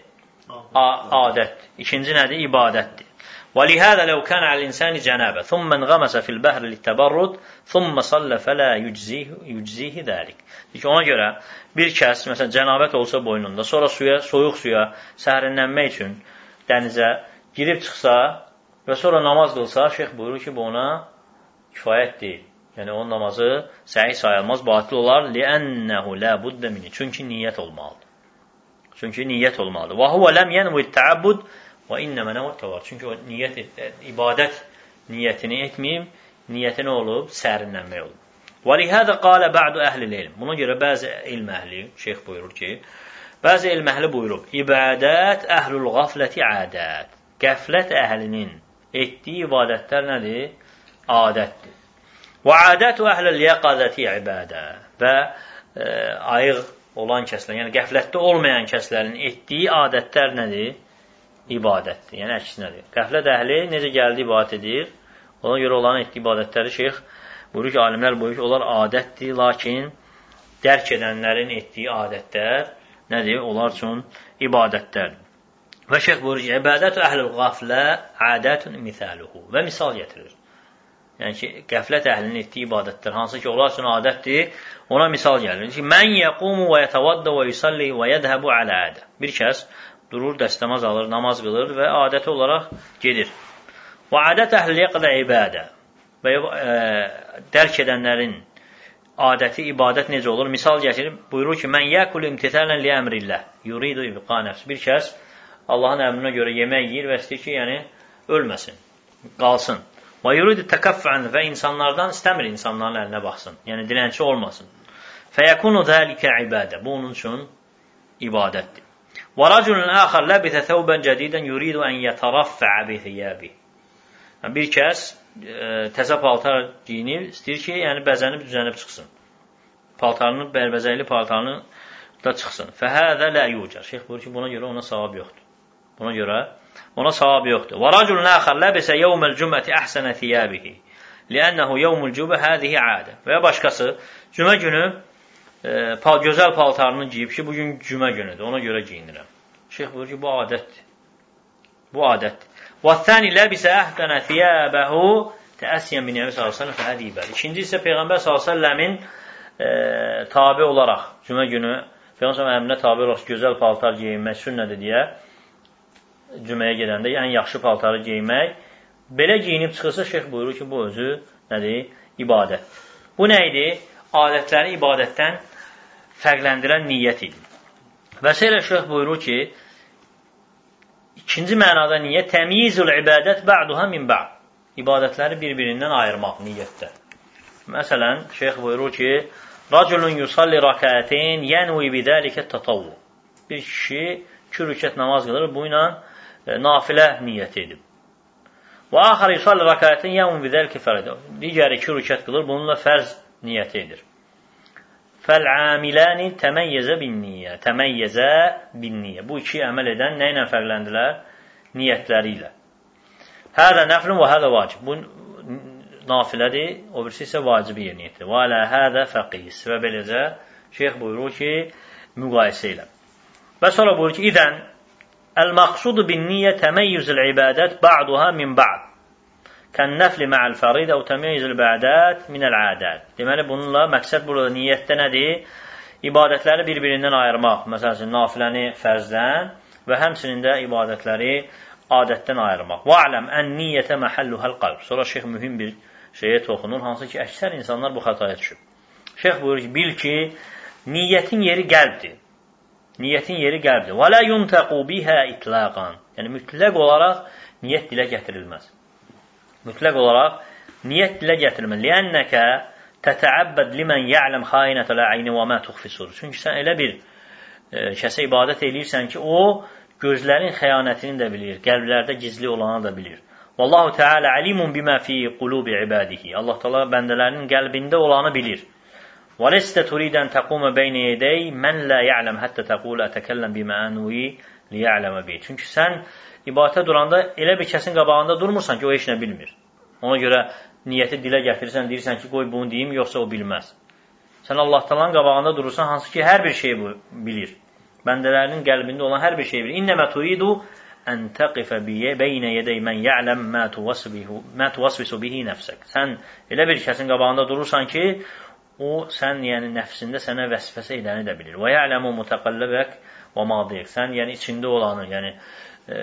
Adətdir. İkinci nədir? İbadətdir. وَلِهَذَا لَوْ كَانَ عَلَى الْإِنسَانِ جَنَابَةٌ ثُمَّ انْغَمَسَ فِي الْبَحْرِ لِلتَّبَرُّدِ ثُمَّ صَلَّ فَلَا يُجْزِيهِ ذَلِكَ. Ona görə bir kəs, məsələn, cənabət olsa boynunda, sonra suya, soyuq suya sərinlənmək üçün dənizə girib çıxsa və sonra namaz qılsa, şeyx buyurur ki, bu ona kifayət deyil. Yəni, onun namazı səhih sayılmaz, batil olar. لِأَنَّهُ لَا بُدَّ مِنِ. Çünki niyyət olmalıdır. Çünki niyyət olmalıdır. وَهُوَ لَمْ يَنْوِ التَّعَبُّدِ وَإِنَّمَا نَوَتَّوَرْ. Çünki o niyyət, ibadət niyyətini etməyib, niyyəti nə olub? Sərinlənmək olub. وَلِهَذَا قَالَ بَعْدُ أَهْلِ الْعِلْمِ. Buna görə bəzi ilm əhli, şeyx buyurur ki, bəzi ilm əhli buyurub, İbadət əhlul qafləti adət. Qəflət əhlinin etdiyi ibadətlər nədir? Adətdir. وَعَادَتُ أَهْلَ الْيَقَذَةِ ibadə. Və e, ayıq olan kəslər, yəni qəflətdə olmayan kəslərin etdiyi adətlər nədir? İbadətdir. Yəni əksinədir. Qəflət əhli necə gəldi ibadət edir? Ona görə olan etdiyi ibadətləri şeyx buyurur ki, alimlər buyurur ki, onlar adətdir, lakin dərk edənlərin etdiyi adətlər nədir? Onlar üçün ibadətlərdir. Və şeyx buyurur ki, ibadətü əhlül qaflə adətun misaluhu. Və misal getirir. Yəni ki, qəflət əhlinin etdiyi ibadətlər, hansı ki, onlar üçün adətdir, ona misal gəlir. Ki, mən yəqumu və yətavadda və yusalli və yədhəbu alə adə. Bir kəs durur, dəstəmaz alır, namaz qılır və adəti olaraq gedir. Və adət əhl-i yəqdə ibadə. Və e, dərk edənlərin adəti, ibadət necə olur? Misal gətirib, buyurur ki, mən yəkul imtithələn li əmrilləh, yuridu ibqa nəfs. Bir kəs Allahın əmrinə görə yemək yiyir və istəyir ki, yəni ölməsin, qalsın. Və yuridu təkəffən və insanlardan istəmir insanların əlinə baxsın. Yəni dilənçi olmasın. Fəyəkunu zəlikə ibadə. Bu onun üçün ibadətdir. Və raculun əxər ləbithə thəvbən cədidən yuridu ən yətərəffəə bi thiyəbi. Bir kəs e, təzə paltar giyinir, istəyir ki, yəni bəzənib, düzənib çıxsın. Paltarını, bərbəzəkli paltarını da çıxsın. Fəhədə lə yucər. Şeyx buyurur ki, buna görə ona savab yoxdur. Buna görə ona savab yoxdur. Və raculun əxər ləbisə yevməl cümməti əhsənə thiyəbihi. Liənnəhu yevmül cübə hədihi adə. Və ya başqası, cümə günü e, pal, gözəl paltarını giyib ki, bugün cümə günüdür, ona görə giyinirəm. Şeyx buyurur ki, bu adətdir. Bu adətdir. وَالثَّانِ لَبِسَ أَحْدَنَ ثِيَابَهُ تَأَسِيًا مِنْ نَبِي sallallahu əleyhi və səlləm fəhədi ibad. İkinci isə Peyğəmbər sallallahu əleyhi və səlləmin e, tabi olaraq, cümə günü Peyğəmbər əmrinə tabi olaraq gözəl paltar geyinmək sünnədir deyə cüməyə gedəndə ən yaxşı paltarı geyinmək. Belə giyinib çıxırsa, şeyx buyurur ki, bu özü nədir? İbadət. Bu nə idi? Adətləri ibadətdən fərqləndirən niyyət idi. Və sonra şeyx buyurur ki, İkinci mənada niyyət, təmyizul ibadət ba'duha min ba'd. İbadətləri bir-birindən ayırmaq niyyətdə. Məsələn, şeyx buyurur ki, raculun yusalli rak'ateyn yanwi bidəlikə tatavvu. Bir kişi iki rükət namaz qılır, bu ilə e, nafilə niyyət edib. Və axar yusalli rak'ateyn yanwi bidəlikə fərd. Digər iki rükət qılır, bununla fərz niyyət edir. Fəl-amilani təməyyəzə bin-niyyə. Təməyyəzə bin-niyyə. Bu iki əməl edən nə ilə fərqləndilər? Niyyətləri ilə. Hədə nəflun və hədə vacib. Bu nafilədir, o birisi isə vacibi yerinə yetirir. Və alə hədə fəqis. Və beləcə şeyx buyurur ki, müqayisə ilə. Və sonra buyurur ki, İdən əl-məqsudu bin-niyyə təməyyüzül ibadət ba'duha min ba'd. Kən-nəfli ma'al fərid əv təməyyüzül ibadət minəl-ədət. Deməli, bununla məqsəd burada niyyətdə nədir? İbadətləri bir-birindən ayırmaq. Məsələn, nafiləni fərzdən və həmçinin də ibadətləri adətdən ayırmaq. Va'ləm ən-niyyətə məhəlluhəl qalb. Sonra şeyx mühüm bir şeyə toxunur, hansı ki, əksər insanlar bu xətaya düşüb. Şeyx buyurur ki, bil ki, niyyətin yeri qəlbdir. Niyyətin yeri qəlbdir. Və la yuntaqu biha itlaqan. Yəni mütləq olaraq niyyət dilə gətirilməz. Mütləq olaraq niyyət dilə gətirilməz. Li'annaka tətəəbbəd limən ya'lam xainətəl əyni və ma tuxfi sudur. Çünki sən elə bir e, kəsə ibadət eləyirsən ki, o gözlərin xəyanətini də bilir, qəlblərdə gizli olanı da bilir. Vallahu Teala alimun bima fi qulubi ibadihi. Allah Teala bəndələrinin qəlbində olanı bilir. Və lestə turidən təqumə beynə yedəy mən la ya'lam həttə təqulə ətəkəlləm bimə ənui liya'ləmə bey. Çünki sən ibadətə duranda elə bir kəsin qabağında durmursan ki, o heç nə bilmir. Ona görə niyyəti dilə gətirirsən, deyirsən ki, qoy bunu deyim, yoxsa o bilməz. Sən Allah Taala'nın qabağında durursan, hansı ki, hər bir şeyi bilir. Bəndələrinin qəlbində olan hər bir şeyi bilir. İnnəmə turidu ən təqifə beynə yedəy mən ya'ləm mə tuvasvisu bihi nəfsək. Sən elə bir kəsin qabağında durursan ki, o, sən yəni nəfsində sənə vəsvəsə edəni də bilir. Və ya'ləmu mutaqallabək və madiyək. Sən yəni içində olanı, yəni e,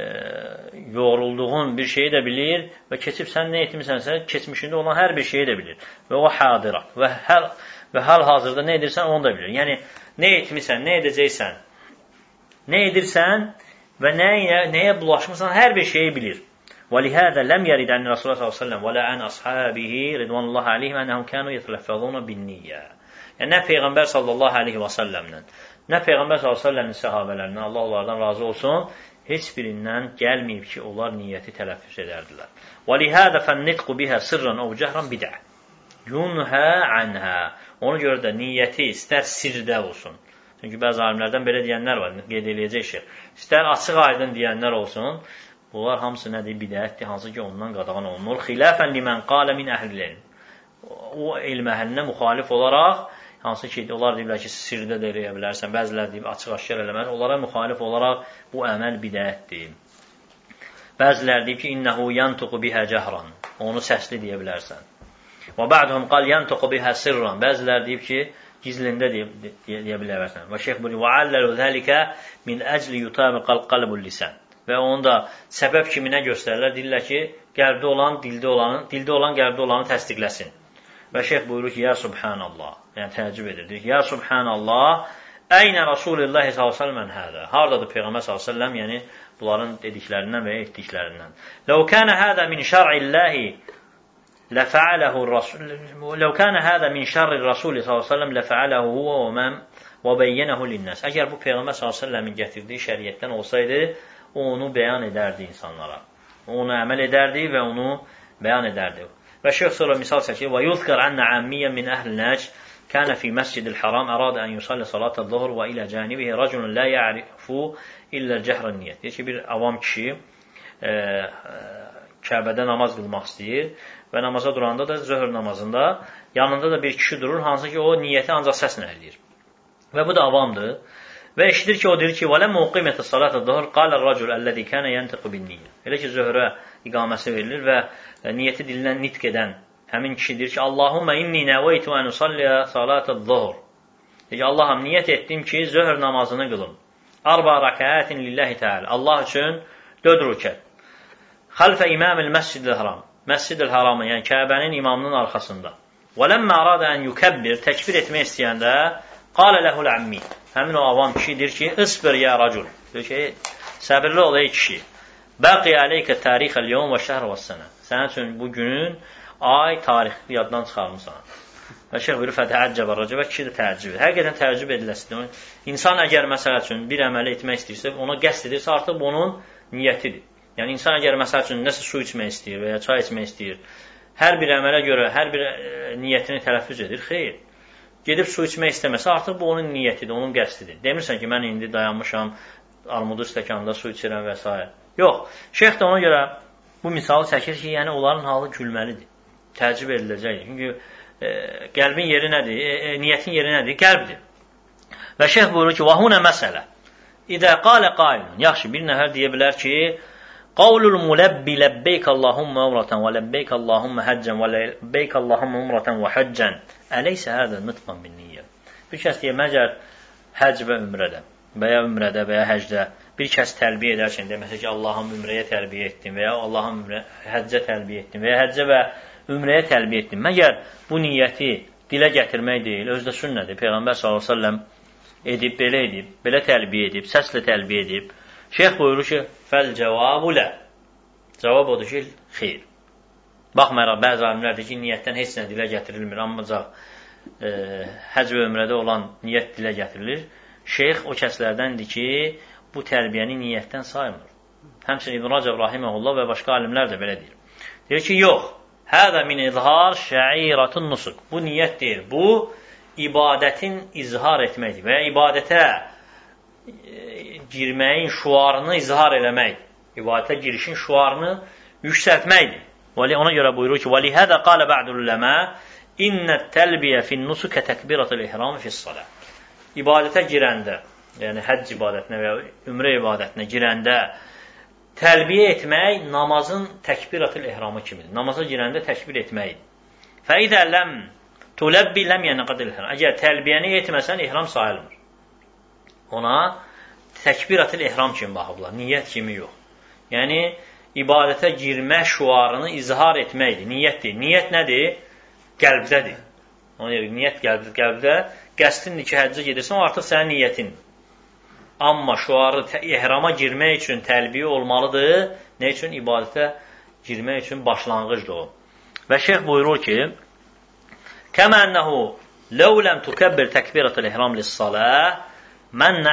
yorulduğun bir şeyi də bilir və keçib sən nə etmisənsə, keçmişində olan hər bir şeyi də bilir. Və o hadirat. Və həl, və hal hazırda nə edirsən, onu da bilir. Yəni, nə etmisən, nə edəcəksən, nə edirsən və nəyə, nəyə bulaşmısan, hər bir şeyi bilir. وَلِهَذَا لَمْ يَرِدْ عَنِ رَسُولَ صَلَّى اللّٰهُ عَلَيْهِ وَسَلَّمْ وَلَا عَنْ أَصْحَابِهِ رِضْوَانُ اللّٰهِ عَلَيْهِمْ أَنَّهُمْ كَانُوا يَتَلَفَّظُونَ بِالنِّيَّةِ. Yəni, nə Peyğəmbər sallallahu aleyhi və səlləmdən, nə Peyğəmbər sallallahu aleyhi və səlləmin səhabələrindən, Allah onlardan razı olsun, heç birindən gəlməyib ki, onlar niyyəti tələffüz edərdilər. وَلِهَذَا فَالنِّطْقُ بِهَا سِرًّا أَوْ جَهْرًا بِدْعَةٌ يُنْهَى عَنْهَا. Ona görə də niyyəti istər sirdə olsun. Çünki bəzi alimlərdən belə deyənlər var, qeyd eləyəcək şey. İstər açıq aydın deyənlər olsun, bunlar hamısı nədir? Bidətdir, hansı ki ondan qadağan olunur. Xilafən limən qalə min əhlilin. O elm əhlinə müxalif olaraq, hansı ki onlar deyirlər ki, sirdə də eləyə bilərsən, bəzilər deyib açıq aşkar eləməz. Onlara müxalif olaraq bu əməl bidətdir. Bəzilər deyib ki, innəhu yantuqu bihə cəhran. Onu səsli deyə bilərsən. Və ba'duhum qal yantuqu bihə sirran. Bəzilər deyib ki, gizlində deyə bilərsən. Və şeyx buyuruyor, وَعَلَّلُ ذَلِكَ مِنْ أَجْلِ يُطَابِقَ الْقَلْبُ اللِّسَانِ. Və onu da səbəb kimi nə göstərirlər? Deyirlər ki, qəlbdə olan, dildə olanı, dildə olan qəlbdə olanı təsdiqləsin. Və şeyx buyurur ki, ya subhanallah. Yəni təəccüb edir. Deyir ki, ya subhanallah, əynə Rasulullah sallallahu əleyhi və səlləm hədə. Hardadır Peyğəmbər sallallahu əleyhi və səlləm? Yəni bunların dediklərindən və etdiklərindən. Ləv kənə hədə min şər'illahi لفعله الرسول لو كان هذا من شر الرسول صلى الله عليه وسلم لفعله هو ومن وبينه للناس. Əgər bu Peyğəmbər sallallahu əleyhi və səlləmin gətirdiyi şəriətdən olsaydı, o onu bəyan edərdi insanlara. Onu əməl edərdi və onu bəyan edərdi. Və şeyx sonra misal çəkir. Və yuzkar anna ammiyan min ahli Najd kana fi Masjidil Haram arada an yusalli salatal zuhr və ilə canibihi raculun la ya'rifu illa al-jahra niyyət. Deyir ki, bir avam kişi e, Kəbədə namaz qılmaq istəyir və namaza duranda da zöhr namazında yanında da bir kişi durur, hansı ki o niyyəti ancaq səslə eləyir. Və bu da avamdır. Və eşidir ki, o deyir ki, وَلَمَّ اُقِيمَتَ الصَّلَاةَ الظُّهْرِ قَالَ الرَّجُلُ الَّذِي كَانَ يَنْتِقُ بِالنِّيَّةِ. Elə ki, zöhrə iqaməsi verilir və niyyəti dilindən nitq edən həmin kişi deyir ki, Allahumma inni nəvəytu ən usalliyə salatul zuhr. Deyir ki, Allahım, niyyət etdim ki, zöhr namazını qılım. Arba rəkəətin lillahi təala. Allah üçün dörd rükət. Xalfə imamil məscidil haram. Məscidil haramı, yəni Kəbənin imamının arxasında. Və ləmmə arada ən yukəbbir, təkbir etmək istəyəndə, qalə ləhul əmmi. Həmin o avam kişi deyir ki, isbir ya racul. Deyir ki, səbirli ol ey kişi. Bəqi əleykə tarixəl yevm və şəhr və sənə. Sənin üçün bu günün ay, tarixi yaddan çıxarmısan. Və şeyx buyurur, fətəəccəbə racəbə, kişi də təəccüb edir. Həqiqətən təəccüb ediləsidir. İnsan əgər məsələ üçün bir əməli etmək istəyirsə, ona qəsd edirsə, artıq bunun niyyətidir. Yəni, insan əgər məsəl üçün nəsə su içmək istəyir və ya çay içmək istəyir, hər bir əmələ görə hər bir e, niyyətini tələffüz edir, xeyr. Gedib su içmək istəməsə, artıq bu onun niyyətidir, onun qəsdidir. Demirsən ki, mən indi dayanmışam, armudu stəkanda su içirəm və s. Yox, şeyx də ona görə bu misalı çəkir ki, yəni onların halı gülməlidir. Təəccüb ediləcəkdir. Çünki e, qəlbin yeri nədir? E, e, niyyətin yeri nədir? Qəlbdir. Və şeyh buyurur ki, وَهُنَ məsələ İdə qalə qailun. Yaxşı, bir nəfər deyə bilər ki, qavlul mulabbi lebbeyk Allahumma umratan və lebbeyk Allahumma haccən və lebbeyk Allahumma umratan və haccən. Əleysə hədə nutqan bin niyyə. Bir kəs deyə, məgər həcc və ümrədə və ya ümrədə və ya həcdə bir kəs təlbiyə edərkən deməsə ki, Allahım ümrəyə təlbiyə etdim və ya Allahım həccə təlbiyə etdim və ya həccə və ümrəyə təlbiyə etdim. Məgər bu niyyəti dilə gətirmək deyil, özdə sünnədir. Peyğəmbər sallallahu əleyhi və səlləm edib, belə edib, belə təlbiyə edib, səslə təlbiyə edib. Şeyx buyurur ki, fəl cəvabu lə. Cavab odur ki, xeyr. Baxmayaraq, bəzi alimlər deyir ki, niyyətdən heç nə dilə gətirilmir, ancaq e, həcc və ömrədə olan niyyət dilə gətirilir. Şeyx o kəslərdəndir ki, bu tərbiyəni niyyətdən saymır. Həmçinin İbn Rəcəb rahimehullah və başqa alimlər də belə deyir. Deyir ki, yox, hədə min izhar şəiratun nusuk. Bu niyyət deyir, bu ibadətin izhar etməkdir və ya ibadətə e, girməyin şuarını izhar eləmək, ibadətə girişin şuarını yüksəltməkdir. Ona görə buyurur ki, وَلِهَذَا قَالَ بَعْدُ الْلَمَا اِنَّ التَّلْبِيَ فِي النُّسُكَ تَكْبِرَةُ الْإِحْرَامِ فِي الصَّلَةِ. İbadətə girəndə, yəni həcc ibadətinə və ya ümrə ibadətinə girəndə təlbiyə etmək namazın təkbiratul ihramı kimidir. Namaza girəndə təkbir etməkdir. فَإِذَا لَمْ تُلَبِّ لَمْ يَنَقَدِ الْإِحْرَامِ. Əgər təlbiyəni etməsən, ihram sayılmır. Ona təkbiratul ihram kimi baxıblar, niyyət kimi yox. Yəni, ibadətə girmə şuarını izhar etməkdir, niyyətdir. Niyyət nədir? Qəlbdədir. Ona görə, niyyət qəlbdə, qəlbdə qəsdindir ki, həccə gedirsən, o artıq sənin niyyətin. Amma şuarı ihrama girmək üçün təlbiyə olmalıdır. Nə üçün? İbadətə girmək üçün başlanğıcdır o. Və şeyx buyurur ki, Kəmə ənəhu ləv ləm tükəbbir təkbiratul ihram lis-salah mən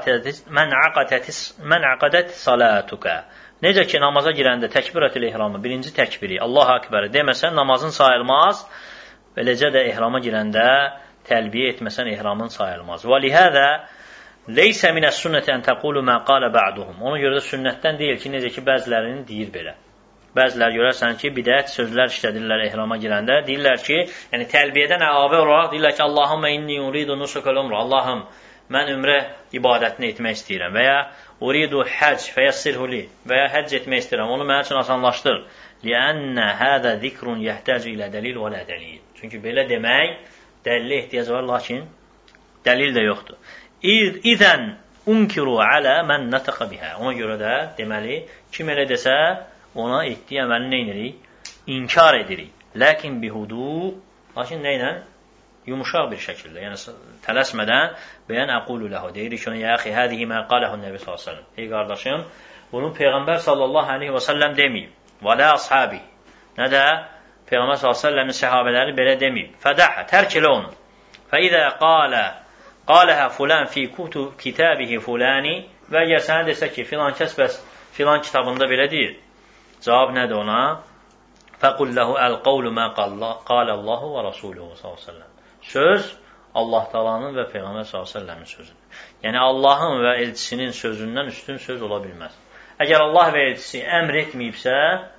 aqadət salatuka. Necə ki, namaza girəndə təkbiratul ihramı, birinci təkbiri, Allah-u Akbəri deməsən, namazın sayılmaz. Beləcə də ihrama girəndə təlbiyə etməsən, ihramın sayılmaz. Və lihədə leysə minəs sünnəti ən təqulu mə qalə bə'duhum. Ona görə də sünnətdən deyil ki, necə ki, bəzilərinin deyir belə. Bəzilər görərsən ki, bidət sözlər işlədirlər ehrama girəndə. Deyirlər ki, yəni təlbiyədən əlavə olaraq deyirlər ki, Allahümmə inni uridu nusukul umru. Allahım, mən ümrə ibadətini etmək istəyirəm. Və ya uridu həcc fəyəssirhu li. Və ya həcc etmək istəyirəm. Onu mənim üçün asanlaşdır. Liənnə hədə zikrun yəhtəcu ilə dəlil və lə dəlil. Çünki belə demək, dəlillə ehtiyac var, lakin dəlil də yoxdur. İzən unkiru alə mən nətəqə bihə. Ona görə də deməli, kim elə desə, ona etdiyi əməlini nə edirik? İnkar edirik. Lakin bihudu, lakin nə ilə? Yumuşaq bir şəkildə, yəni tələsmədən bəyən əqulu ləhu. Deyirik ki, ona, ya əxi, hədihi mə qaləhu nəbi sallallahu aleyhi ve sellem. Ey qardaşım, bunu Peyğəmbər sallallahu aleyhi ve sellem deməyib. Və lə ashabi. Nə də Peyğəmbər sallallahu aleyhi ve sellemin səhabələri belə deməyib. Fədəhə, tərk elə onu. Fəidə qalə qaləhə fulan fi kutu kitabihi fulani. Və əgər sənə desə ki, filan kəs bəs filan kitabında belə deyir. Cavab nədir ona? Fəqul ləhu əl-qavlu mə qalallahu və rasuluhu sallallahu aleyhi ve sellem. Söz Allah Taala'nın və Peyğəmbər sallallahu aleyhi ve sellemin sözüdür. Yəni Allahın və elçisinin sözündən üstün söz ola bilməz. Əgər Allah və elçisi əmr etməyibsə,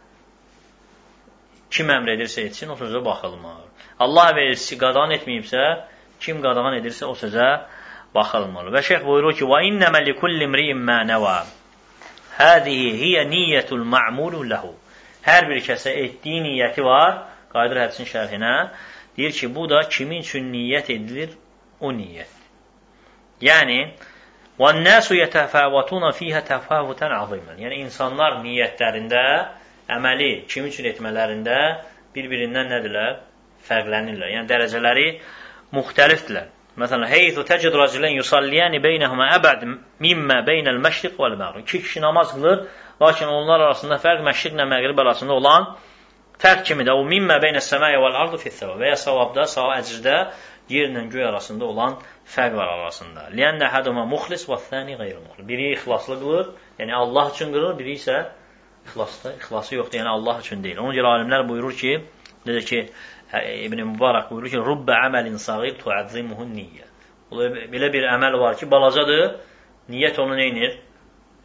kim əmr edirsə etsin, o sözə baxılmalı. Allah və elçisi qadağan etməyibsə, kim qadağan edirsə o sözə baxılmalı. Və şeyx buyurur ki, وَإِنَّمَا لِكُلِّ امْرِئٍ مَا نَوَى هَذِهِ هِيَ نِيَّةُ الْمَعْمُولُ لَهُ. Hər bir kəsə etdiyi niyyəti var. Qayıdır hədisin şərhinə. Deyir ki, bu da kimin üçün niyyət edilir? O niyyət. Yəni, وَالنَّاسُ يَتَفَاوَتُونَ فِيهَا تَفَاوُتًا عَظِيمًا. Yəni, insanlar niyyətlərində, əməli kim üçün etmələrində bir-birindən nədirlər? Fərqlənirlər. Yəni, dərəcələri müxtəlifdirlər. Məsələn, heythu təcid racilən yusalliyəni beynəhumə əbəd mimmə beynəl məşriq vəl məğrib. İki kişi namaz qılır, lakin onlar arasında fərq məşriqlə məğrib arasında olan fərq kimidir? O mimmə beynəs səməyə vəl ardı fissəvə. Və ya savabda, savab əcrdə yerlə göy arasında olan fərq var arasında. Liyənnə hədumə muxlis və thəni qeyri muxlis. Biri ixlaslı qılır, yəni Allah üçün qılır, biri isə ixlaslı, ixlası yoxdur, yəni Allah üçün deyil. Ona görə alimlər buyurur ki, necə ki, İbn-i Mübarək buyurur ki, Rubbə əməlin sağir tuəzzimuhun niyyə. Belə bir əməl var ki, balacadır, niyyət onu neynir?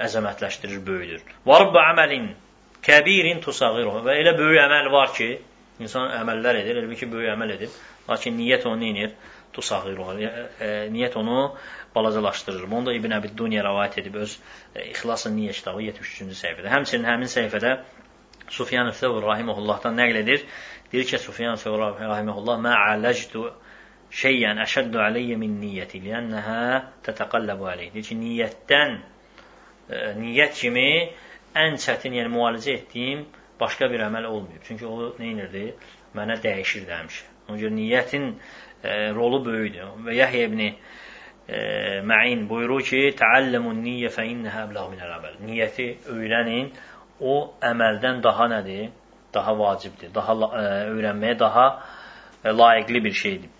Əzəmətləşdirir, böyüdür. Və rubbə əməlin kəbirin tusağiruhu. Və elə böyük əməl var ki, İnsan əməllər edir, elbə ki, böyük əməl edir. Lakin niyyət onu neyinir? Tusağır olur. E, niyyət onu balacalaşdırır. Bunu da İbn Əbid Duniyə rəvayət edib öz e, İxlas-ı Niyyə kitabı yetmiş üçüncü səhifədə. Həmçinin həmin səhifədə Sufyan Əs-Səvr rahimehullahdan nəql edir. Deyir ki, Sufyan Əs-Səvr rahimehullah mə aləcdu şeyən əşəddu aleyyə min niyyəti liənnəhə tətəqəlləbu aleyh. Deyir ki, niyyətdən e, niyyət kimi ən çətin, yəni müalicə etdiyim başqa bir əməl olmuyor. Çünki o neynirdi? Mənə dəyişirdi həmişə. Ona görə niyyətin e, rolu böyüdür. Və Yahya ibn e, Ma'in buyurur ki, təalləmun niyyə fə innəhə əbləğ minəl əməl. Niyyəti öyrənin, o əməldən daha nədir? Daha vacibdir. Daha e, öyrənməyə daha e, layiqli bir şeydir.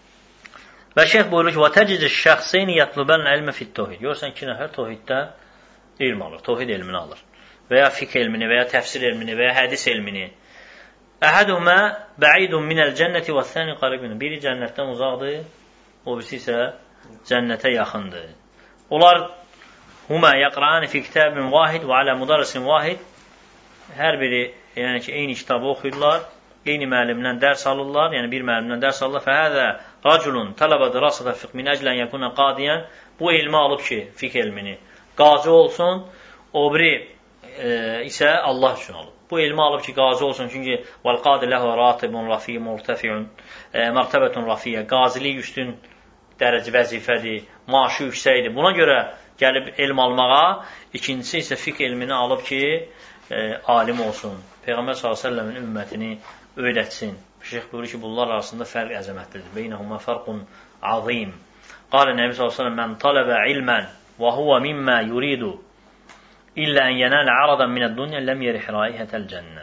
Və şeyh buyurur ki, və təcid-i şəxseyni yatlubən ilmə fit tohid. Görürsən, iki nəfər tohiddə ilm alır, tohid elmini alır. Və ya fiqh elmini, və ya təfsir elmini, və ya hədis elmini. Əhədumə bəidun minəl cənnəti və thəni qaribun. Biri cənnətdən uzaqdır, o birisi isə cənnətə yaxındır. Onlar humə yəqra'ani fi kitabin vahid və alə mudarrisin vahid. Hər biri, yəni ki, eyni kitabı oxuyurlar, eyni müəllimdən dərs alırlar, yəni bir müəllimdən dərs alırlar. Fəhədə raculun tələbə dirasətə fiqh min əclən yəkunə qadiyyən. Bu elmi alıb ki, fiqh elmini qazı olsun, o biri e, isə Allah üçün alıb. Bu elmi alıb ki, qazi olsun, çünki vəl-qadi ləhu ratibun rafiyyun murtəfiyyun mərtəbətun rafiyyə. Qazilik üstün dərəcə vəzifədir, maaşı yüksəkdir. Buna görə gəlib elm almağa, ikincisi isə fiqh elmini alıb ki, e, alim olsun. Peyğəmbər sallallahu əleyhi və səlləmin ümmətini öyrətsin. Şeyx buyurur ki, bunlar arasında fərq əzəmətlidir. Beynəhumə fərqun azim. Qalə Nəbi sallallahu əleyhi və səlləm mən taləbə ilmən və huvə mimmə yuridu İllə ən yenələ aradan minəd dunya ləm yerih raihətəl cənnə.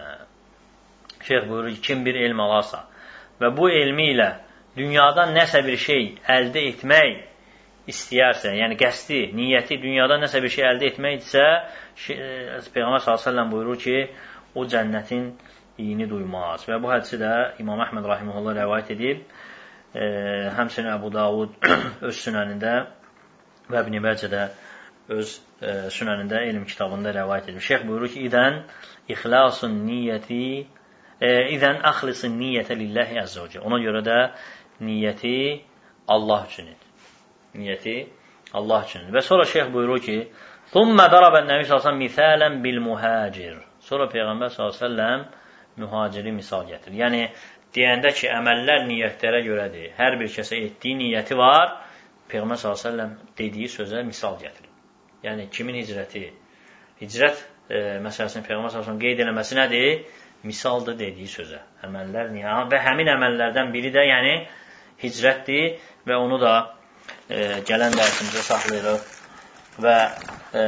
Şeyx buyurur ki, kim bir elm alarsa və bu elmi ilə dünyadan nəsə bir şey əldə etmək istəyərsə, yəni qəsdi, niyyəti dünyada nəsə bir şey əldə etməkdirsə, Peyğəmbər sallallahu əleyhi və səlləm buyurur ki, o cənnətin iyini duymaz. Və bu hədisi də İmam Əhməd rahimehullah rəvayət edib, e, həmçinin Əbu Davud öz sünənində və İbn Məcə də öz e, sünənində, elm kitabında rəvayət edir. Şeyx buyurur ki, idən ixlasun niyyəti, e, idən əxlisin niyyətə lillahi əzzəvcə. Ona görə də niyyəti Allah üçündür. Niyyəti Allah üçündür. Və sonra şeyx buyurur ki, thumma darabən nəbi sallallahu əleyhi və səlləm misələn bil muhacir. Sonra Peyğəmbər sallallahu əleyhi və səlləm mühaciri misal gətirir. Yəni, deyəndə ki, əməllər niyyətlərə görədir. Hər bir kəsə etdiyi niyyəti var. Peyğəmbər sallallahu əleyhi və səlləm dediyi sözə misal gətirir. Yəni, kimin hicrəti? Hicrət e, məsələsini Peyğəmbər sallallahu əleyhi və səlləm qeyd eləməsi nədir? Misaldır dediyi sözə. Əməllər niyyət. Və həmin əməllərdən biri də, yəni, hicrətdir və onu da e, gələn dərsimizə saxlayırıq. Və e,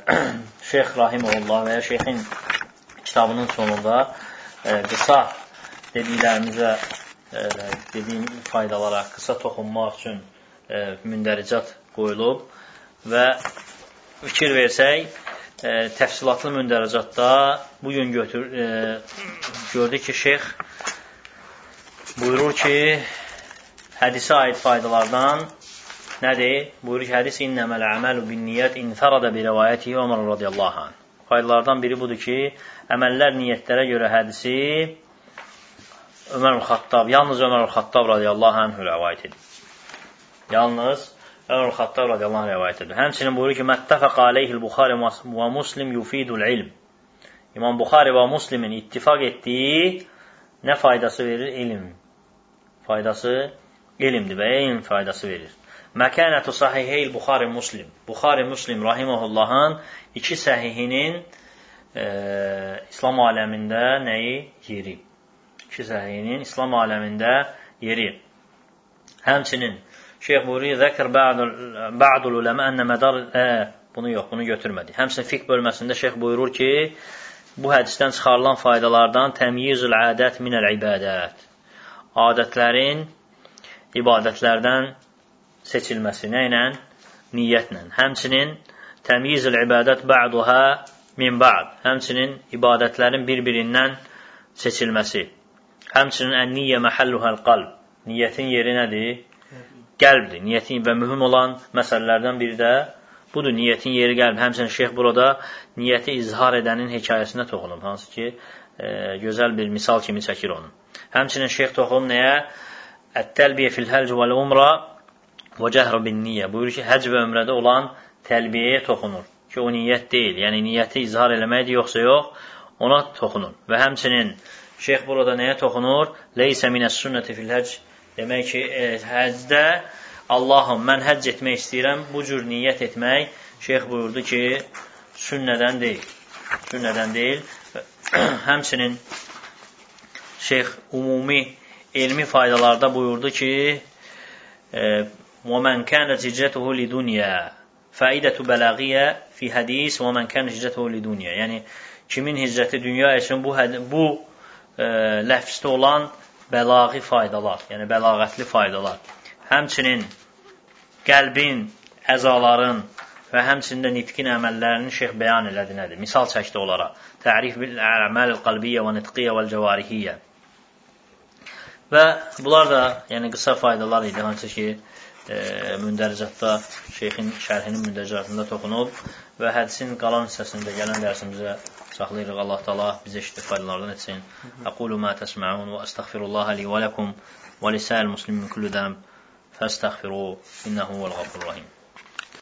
Şeyx Rahimullah və ya Şeyxin kitabının sonunda e, qısa dediklərimizə, e, dediyim faydalara qısa toxunmaq üçün e, mündəricat qoyulub və fikir versək, e, təfsilatlı mündəricatda bugün götür, e, gördük ki, şeyx buyurur ki, hədisə aid faydalardan nədir? Buyurur ki, hədis innəməl əməlu bin niyyət infərədə bir rəvayəti Ömər radiyallahu anh. Faydalardan biri budur ki, əməllər niyyətlərə görə hədisi Ömər Xattab, yalnız Ömər Xattab radiyallahu anh rəvayət edir. Yalnız Ömər Xattab radiyallahu anh rəvayət edir. Həmçinin buyurur ki, məttəfəq aleyhil Buxari və Muslim yufidul ilm. İmam Buxari və Muslimin ittifaq etdiyi nə faydası verir? İlm. Faydası ilimdir və ilm faydası verir. Məkənətü sahiheyl Buxari Muslim. Buxari Muslim rahiməhullahın iki səhihinin e, İslam aləmində nəyi? Yeri. İki səhihinin İslam aləmində yeri. Həmçinin şeyx buyuruyor, zəkr ba'dul uləmə ənə mədar, e, bunu yox, bunu götürmədik. Həmçinin fiqh bölməsində şeyx buyurur ki, bu hədisdən çıxarılan faydalardan təmyizul adət minəl ibadət. Adətlərin ibadətlərdən seçilməsi nə ilə? Niyyətlə. Həmçinin təmyizul ibadət ba'duha min ba'd. Həmçinin ibadətlərin bir-birindən seçilməsi. Həmçinin ən-niyyə məhəlluhəl qalb. Niyyətin yeri nədir? Qəlbdir. Niyyətin və mühüm olan məsələlərdən biri də budur. Niyyətin yeri qəlb. Həmçinin şeyx burada niyyəti izhar edənin hekayəsinə toxunub. Hansı ki, e, gözəl bir misal kimi çəkir onu. Həmçinin şeyx toxunur nəyə? Ət-təlbiyə fil-həcc vəl-umra və cəhr bin-niyyə. Buyurur ki, həcc və ömrədə olan təlbiyəyə toxunur. Ki, o niyyət deyil. Yəni, niyyəti izhar eləməkdir, yoxsa yox, ona toxunur. Və həmçinin şeyx burada nəyə toxunur? Leysə minəs-sünnəti fil-həcc. Demək ki, e, həcdə Allahım, mən həcc etmək istəyirəm, bu cür niyyət etmək, şeyx buyurdu ki, sünnədən deyil. Sünnədən deyil. Həmçinin şeyx ümumi elmi faydalarda buyurdu ki, وَمَنْ كَانَتْ هِجْرَتُهُ لِدُنْيَا فَائِدَةُ بَلَاغِيَّ فِي حَدِيث وَمَنْ كَانَتْ هِجْرَتُهُ لِدُنْيَا. Yəni, kimin hicrəti dünya üçün bu, bu e, ləfzdə olan bəlaği faydalar, yəni bəlağətli faydalar. Həmçinin qəlbin, əzaların və həmçində nitqin əməllərinin şeyx bəyan elədi nədir? Misal çəkdi onlara. Tərif bil-əməl qalbiyyə və nitqiyyə vəl-cəvarihiyyə. Və bunlar da yəni, qısa faydalar idi, hansı ki, e, mündəricatda, şeyxin şərhinin mündəricatında toxunub və hədisin qalan hissəsində gələn dərsimizə saxlayırıq. Allah Taala bizə eşitdik faydalardan etsin. Aqulu ma təsma'un və əstəğfirullaha li və ləkum və lisa'il muslimin kulli dənb fəstəğfiru innehu vəl-ğafurur rahim.